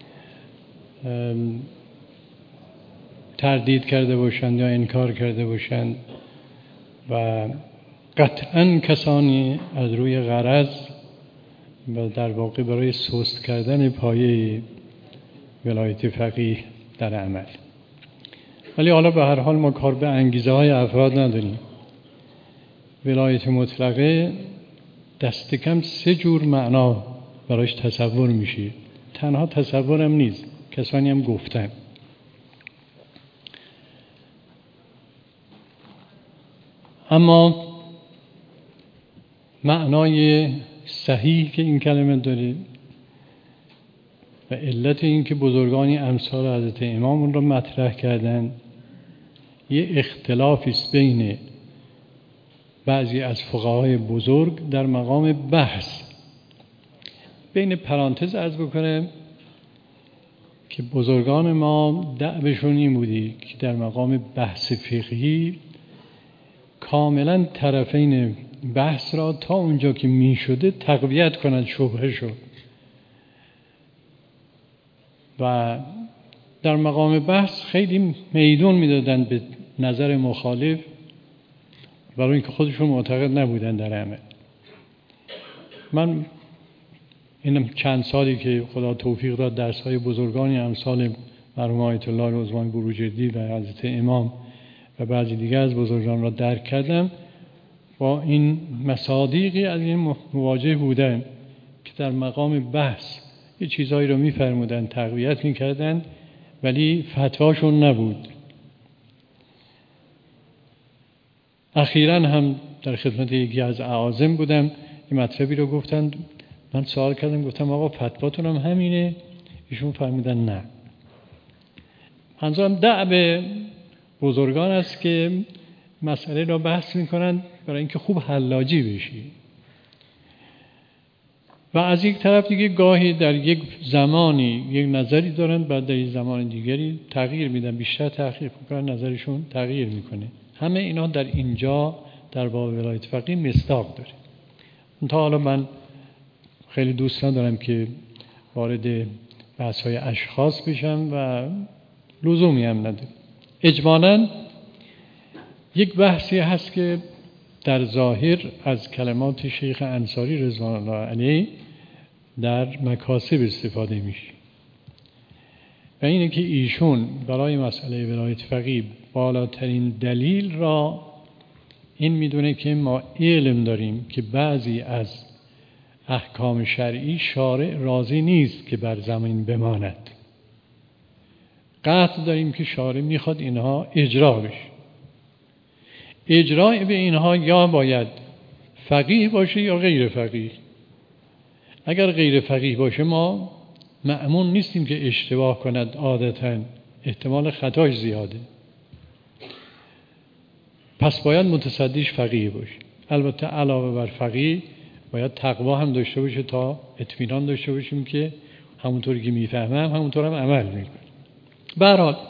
تردید کرده باشند یا انکار کرده باشند و قطعاً کسانی از روی غرض و در واقع برای سست کردن پایه ولایت فقیه در عمل. ولی حالا به هر حال ما کار به انگیزه های افراد نداریم. ولایت مطلقه دست کم 3 جور معنا براش تصور میشه. تنها تصورم نیست، کسانی هم گفتن. اما معنای صحیح که این کلمه داره و علت این که بزرگانی امثال حضرت امام اون را مطرح کردن، یه اختلافی است بین بعضی از فقهای بزرگ در مقام بحث. بین پرانتز عرض بکنم که بزرگان ما دعوشون این بودی که در مقام بحث فقهی کاملا طرفین بحث را تا اونجا که می شده تقویت کنند شبهه شد و در مقام بحث خیلی میدون میدادن به نظر مخالف برای اینکه خودشون معتقد نبودن در عمل. من اینم چند سالی که خدا توفیق داد درس‌های بزرگانی امثال مرحوم آیت الله العظمای بروجردی و حضرت امام و بعضی دیگه از بزرگان را درک کردم، با این مصادیقی از این مواجه بودن که در مقام بحث یه چیزایی رو می‌فرمودن، تقویت می‌کردن، ولی فتواشون نبود. اخیراً هم در خدمت یکی از اعاظم بودم، این مطلبی رو گفتن، من سوال کردم، گفتم آقا فتواتون هم همینه؟ ایشون فرمودن نه. منظورم دعو بزرگان است که مسئله را بحث میکنن برای اینکه خوب حلاجی بشی و از یک طرف دیگه گاهی در یک زمانی یک نظری دارن، بعد در یک زمان دیگری تغییر میدن، بیشتر تحقیق میکنن، نظرشون تغییر میکنه. همه اینا در اینجا در باب ولایت فقیه مصداق داره. تا حالا من خیلی دوست ندارم که وارد بحث‌های اشخاص بشم و لزومی هم نداره. اجمالاً یک بحثی هست که در ظاهر از کلمات شیخ انصاری رضوان الله علیه در مکاسب استفاده میشه و اینه که ایشون برای مسئله ولایت فقیه بالاترین دلیل را این میدونه که ما علم داریم که بعضی از احکام شرعی شارع راضی نیست که بر زمین بماند. قطع داریم که شارع میخواد اینها اجرا بشه. اجرا به اینها یا باید فقیه باشه یا غیر فقیه. اگر غیر فقیه باشه ما مأمون نیستیم که اشتباه کند، عادتاً احتمال خطاش زیاده، پس باید متصدیش فقیه باشه. البته علاوه بر فقیه باید تقوا هم داشته باشه تا اطمینان داشته باشیم که همونطوری که میفهمم همونطور هم عمل میکنم. به هر حال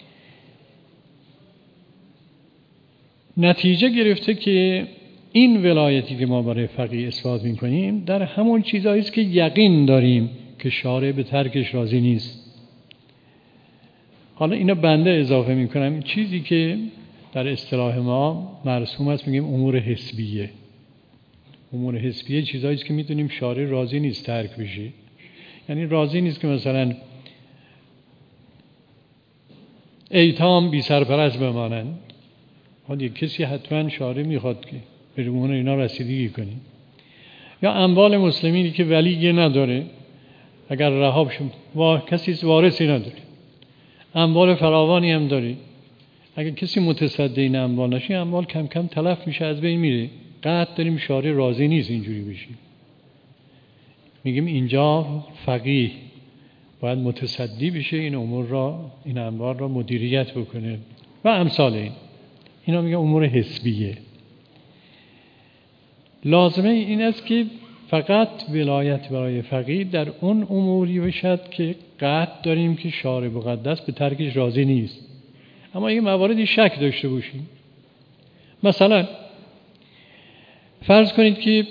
نتیجه گرفته که این ولایتی که ما برای فقیه اثبات میکنیم در همون چیزایی است که یقین داریم که شارع به ترکش راضی نیست. حالا اینا بنده اضافه میکنم چیزی که در اصطلاح ما مرسوم است میگیم امور حسبیه. امور حسبیه چیزایی است که میدونیم شارع راضی نیست ترک بشه. یعنی راضی نیست که مثلا ایتام بی سرپرست بمانند. حالا یک کسی حتما شارع میخواد که به امور اینا رسیدگی کنیم. یا اموال مسلمینی که ولی نداره، اگر رها شد کسی وارثی نداره، اموال فراوانی هم داره، اگر کسی متصدی این اموال نشه اموال کم کم تلف میشه، از بین میره. قطع داریم شارع راضی نیست اینجوری بشه. میگیم اینجا فقیه باید متصدی بشه، این امور را، این اموال را مدیریت بکنه و امثال اینا میگه امور حسبیه. لازمه این است که فقط ولایت برای فقیه در اون اموری باشد که قطع داریم که شارع مقدس به ترکش راضی نیست. اما این مواردی شک داشته باشیم. مثلا فرض کنید که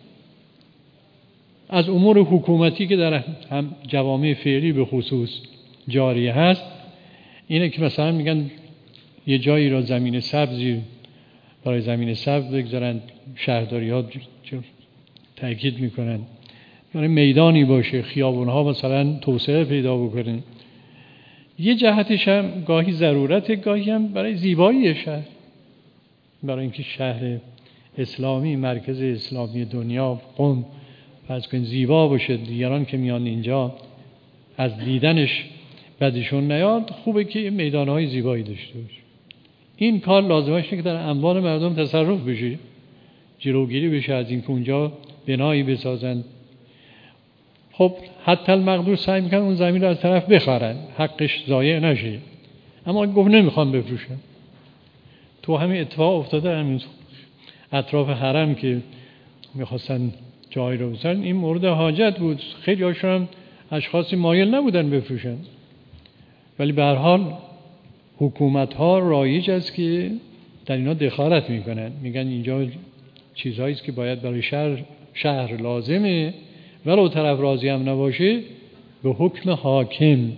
از امور حکومتی که در هم جوامع فعلی به خصوص جاری هست اینه که مثلا میگن یه جایی را زمین سبزی برای زمین سبز بگذارن، شهرداری ها تأکید میکنن برای میدانی باشه، خیابون ها مثلا توسعه پیدا بکنن. یه جهتش هم گاهی ضرورت، گاهی هم برای زیبایی شهر، برای اینکه شهر اسلامی، مرکز اسلامی دنیا، قم فرض کنید زیبا باشه، دیگران که میان اینجا از دیدنش بدشون نیاد، خوبه که میدانهای زیبایی داشته باشه. این کار لازمش اینه که در اموال مردم تصرف بشه، جلوگیری بشه از اینکه اونجا بنایی بسازن. خب حتی المقدور سعی میکنن اون زمین رو از طرف بخرن، حقش ضایع نشه، اما گفت نمیخوام بفروشن. تو همین اتفاق افتاده همین اطراف حرم که میخواستن جایی رو بسازن، این مورد حاجت بود، خیلی هاشون هم اشخاصی مایل نبودن بفروشن، ولی به هر حال حکومت ها رایج است که در اینا دخالت میکنن، میگن اینجا چیزهایی است که باید برای شهر لازمه، ولو طرف راضی هم نباشه به حکم حاکم.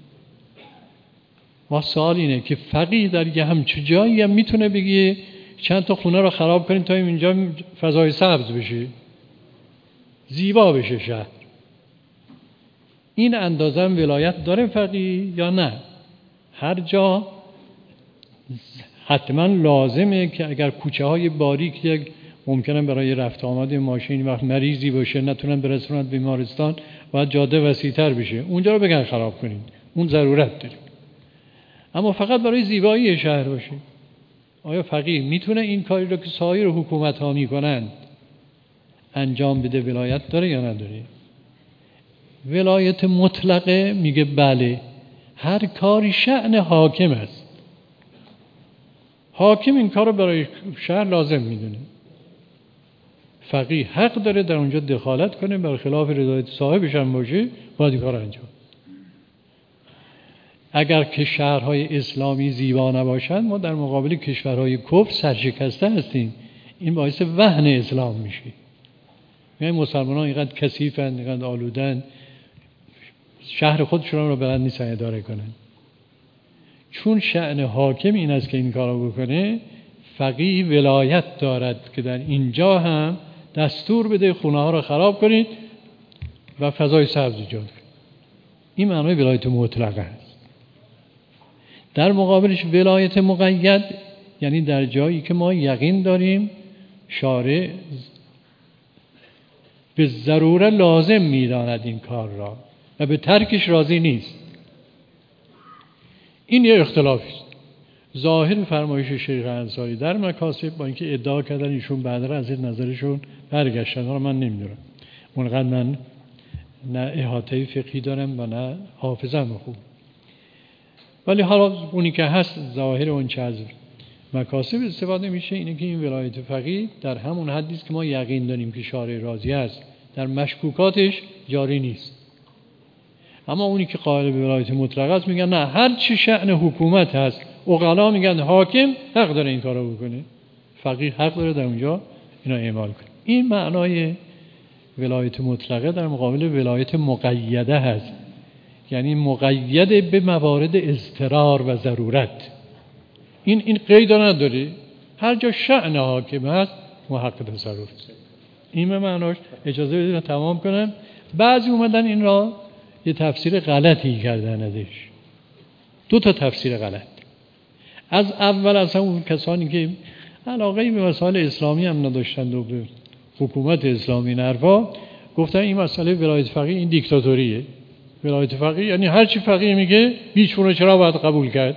ما سوال اینه که فقیه در یه همچه جایی هم میتونه بگه چند تا خونه رو خراب کنیم تا اینجا فضای سبز بشه، زیبا بشه شهر. این اندازه ولایت داره فقیه یا نه؟ هر جا حتما لازمه که اگر کوچه های باریک یک ممکنه برای رفت آمد ماشین وقت مریضی باشه نتونن برسونن بیمارستان، باید جاده وسیع‌تر بشه، اونجا رو بگن خراب کنین، اون ضرورت داره. اما فقط برای زیبایی شهر باشه. آیا فقیه میتونه این کاری رو که سایر حکومت ها میکنن انجام بده؟ ولایت داره یا نداره؟ ولایت مطلقه میگه بله، هر کاری شأن حاکم است. حاکم این کار رو برای شهر لازم میدونه، فقیه حق داره در اونجا دخالت کنه، برخلاف رضایت صاحبش هم باشه باید کار انجام. اگر که شهرهای اسلامی زیبا نباشند ما در مقابل کشورهای کفر سرشکسته هستیم، این باعث وهن اسلام میشه. میگن مسلمانان اینقدر کثیفن، اینقدر آلودن، شهر خودشون رو بلد نیستن اداره کنن. چون شأن حاکم این است که این کارو بکنه، فقیه ولایت دارد که در اینجا هم دستور بده خونه ها رو خراب کنید و فضای سبز ایجاد کنید. این معنای ولایت مطلقه است. در مقابلش ولایت مقید، یعنی در جایی که ما یقین داریم شارع به ضروره لازم می‌داند این کار را و به ترکش راضی نیست. این یه اختلافی است. ظاهر فرمایش شیخ انصاری در مکاسب با اینکه ادعا کردن ایشون بعدا از این نظرشون برگشتن، رو من نمیدونم، اونقدر من نه احاطه فقهی دارم و نه حافظم خوب، ولی حالا اونی که هست ظاهر اون چه از مکاسب استفاده میشه اینه که این ولایت فقیه در همون حدی است که ما یقین داریم که شارع راضی است، در مشکوکاتش جاری نیست. اما اونی که قائل به ولایت مطلقه است میگن نه، هر چی شأن حکومت هست عقلا میگن حاکم حق داره این کارو بکنه، فقیه حق داره در اونجا اینا اعمال کنه. این معنای ولایت مطلقه در مقابل ولایت مقیده هست، یعنی مقید به موارد اضطرار و ضرورت. این قید نداره، هر جا شأن حاکم هست محق تصرف. این به معناش. اجازه بدید تمام کنم. بعضی اومدن این را یه تفسیر غلطی کردن ازش. دو تا تفسیر غلط. از اول اصلا اون کسانی که علاقه به مسائل اسلامی هم نداشتند و به حکومت اسلامی نرفا، گفتن این مسئله ولایت فقیه این دیکتاتوریه. ولایت فقیه یعنی هر چی فقیه میگه بیچونه چرا باید قبول کرد؟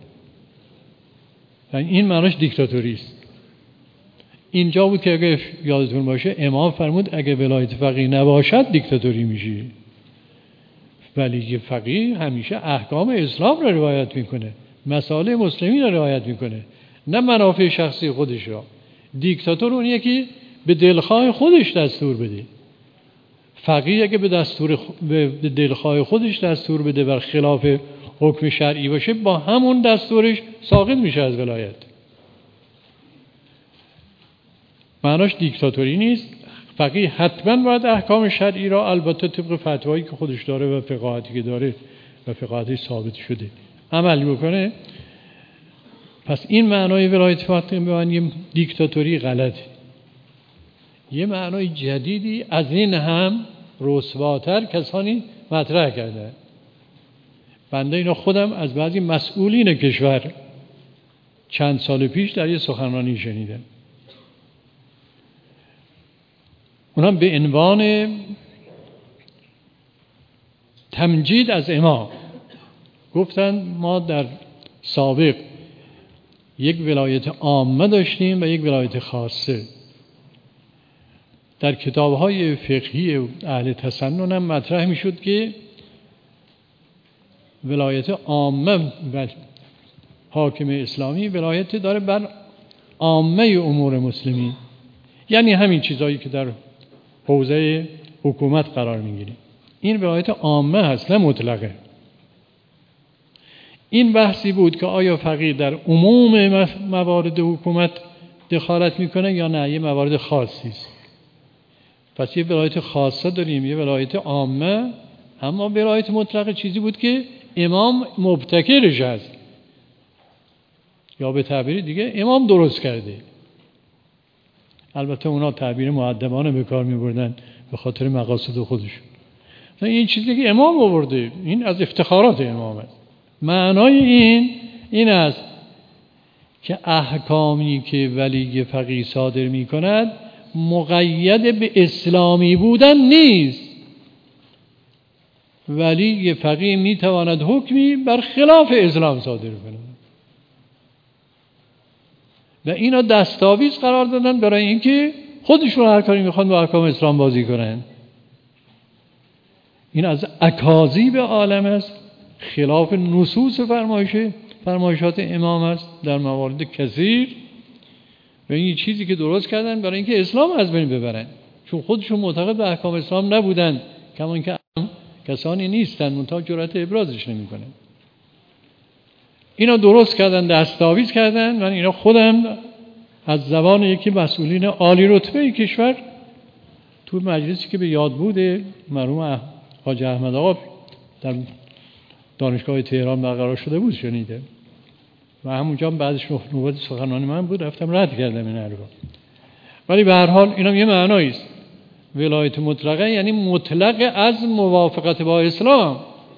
یعنی این معناش دیکتاتوری است. اینجا بود که اگه یادتون باشه امام فرمود اگه ولایت فقیه نباشد دیکتاتوری میشه. ولی فقیه همیشه احکام اسلام را رعایت میکنه، مسائل مسلمین را رعایت میکنه، نه منافع شخصی خودش را. دیکتاتور اونیه که به دلخواه خودش دستور بده. فقیه اگه به دلخواه خودش دستور بده بر خلاف حکم شرعی باشه، با همون دستورش ساقط میشه از ولایت. معناش دیکتاتوری نیست. فقیه حتما باید احکام شرعی را، البته طبق فتوایی که خودش داره و فقاهتی که داره و فقاهتی ثابت شده، عمل بکنه. پس این معنای ولایت فقیه به معنی دیکتاتوری غلطه. یه معنای جدیدی از این هم رسواتر کسانی مطرح کرده. بنده اینو خودم از بعضی مسئولین کشور چند سال پیش در یه سخنرانی شنیدم. اونم به عنوان تمجید از امام گفتن ما در سابق یک ولایت عامه داشتیم و یک ولایت خاصه. در کتاب‌های فقهی اهل تسنن هم مطرح می‌شد که ولایت عامه و حاکم اسلامی ولایت داره بر عامه امور مسلمین، یعنی همین چیزایی که در حوزه حکومت قرار می‌گیره. این ولایت عامه هست نه مطلقه. این بحثی بود که آیا فقیه در عموم موارد حکومت دخالت میکنه یا نه، یه موارد خاصی است. پس یه ولایت خاصه داریم، یه ولایت عامه. اما ولایت مطلقه چیزی بود که امام مبتکرش هست، یا به تعبیر دیگه امام درست کرده. البته اونا تعبیر مؤدبانه به کار می‌بردن به خاطر مقاصد خودشون. این چیزی که امام آورده، این از افتخارات امام است. معنای این است که احکامی که ولی فقیه صادر می‌کند مقید به اسلامی بودن نیست. ولی فقیه می‌تواند حکمی بر خلاف اسلام صادر کند و اینا دستاویز قرار دادن برای اینکه خودشون هر کاری میخوان با احکام اسلام بازی کنن. این از اکاذیب عالم است، خلاف نصوص فرمایشات امام است در موارد کثیر. و این چیزی که درست کردن برای اینکه اسلام از بین ببرن، چون خودشون معتقد به احکام اسلام نبودن، کما اینکه کسانی نیستن منتها جرأت ابرازش نمیکنن. اینا درست کردن، دستاویز کردن. من اینا خودم از زبان یکی مسئولین عالی رتبه کشور تو مجلسی که به یاد بوده مرحوم حاج احمد آقا در دانشگاه تهران برقرار شده بود شنیده و همونجا بعدش نوبت سخنرانی من بود، رفتم رد کردم این حرفا. ولی به هر حال اینم یه معنایی است. ولایت مطلقه یعنی مطلق از موافقت با اسلام.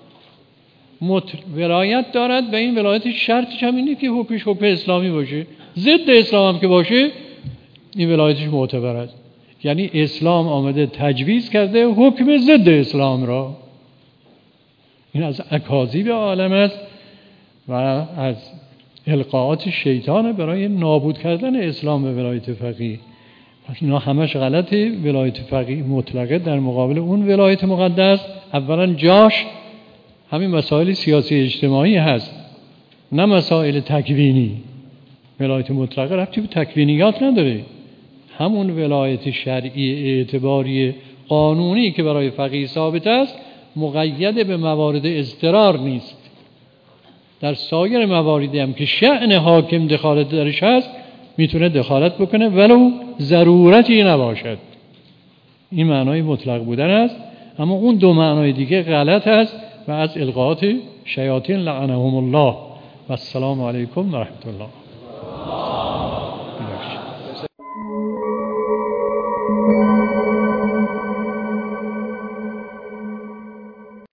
ولایت دارد و این ولایت شرطش هم اینه که حکمش حکم اسلامی باشه. ضد اسلام هم که باشه این ولایتش معتبر است. یعنی اسلام آمده تجویز کرده حکم ضد اسلام را. این از اکاذیب عالم است و از القاءات شیطان برای نابود کردن اسلام به ولایت فقیه. اینا همش غلطه. ولایت فقیه مطلقه در مقابل اون ولایت مقدس اولا جاش همین مسائل سیاسی اجتماعی هست، نه مسائل تکوینی. ولایت مطلقه ربطی به تکوینیات نداره. همون ولایت شرعی اعتباری قانونی که برای فقیه ثابت است مقید به موارد اضطرار نیست. در سایر مواردی هم که شأن حاکم دخالت درش هست میتونه دخالت بکنه ولو ضرورتی نباشد. این معنای مطلق بودن است. اما اون دو معنای دیگه غلط است و از القاءات شیاطین لعنهم الله و السلام علیکم و رحمت الله.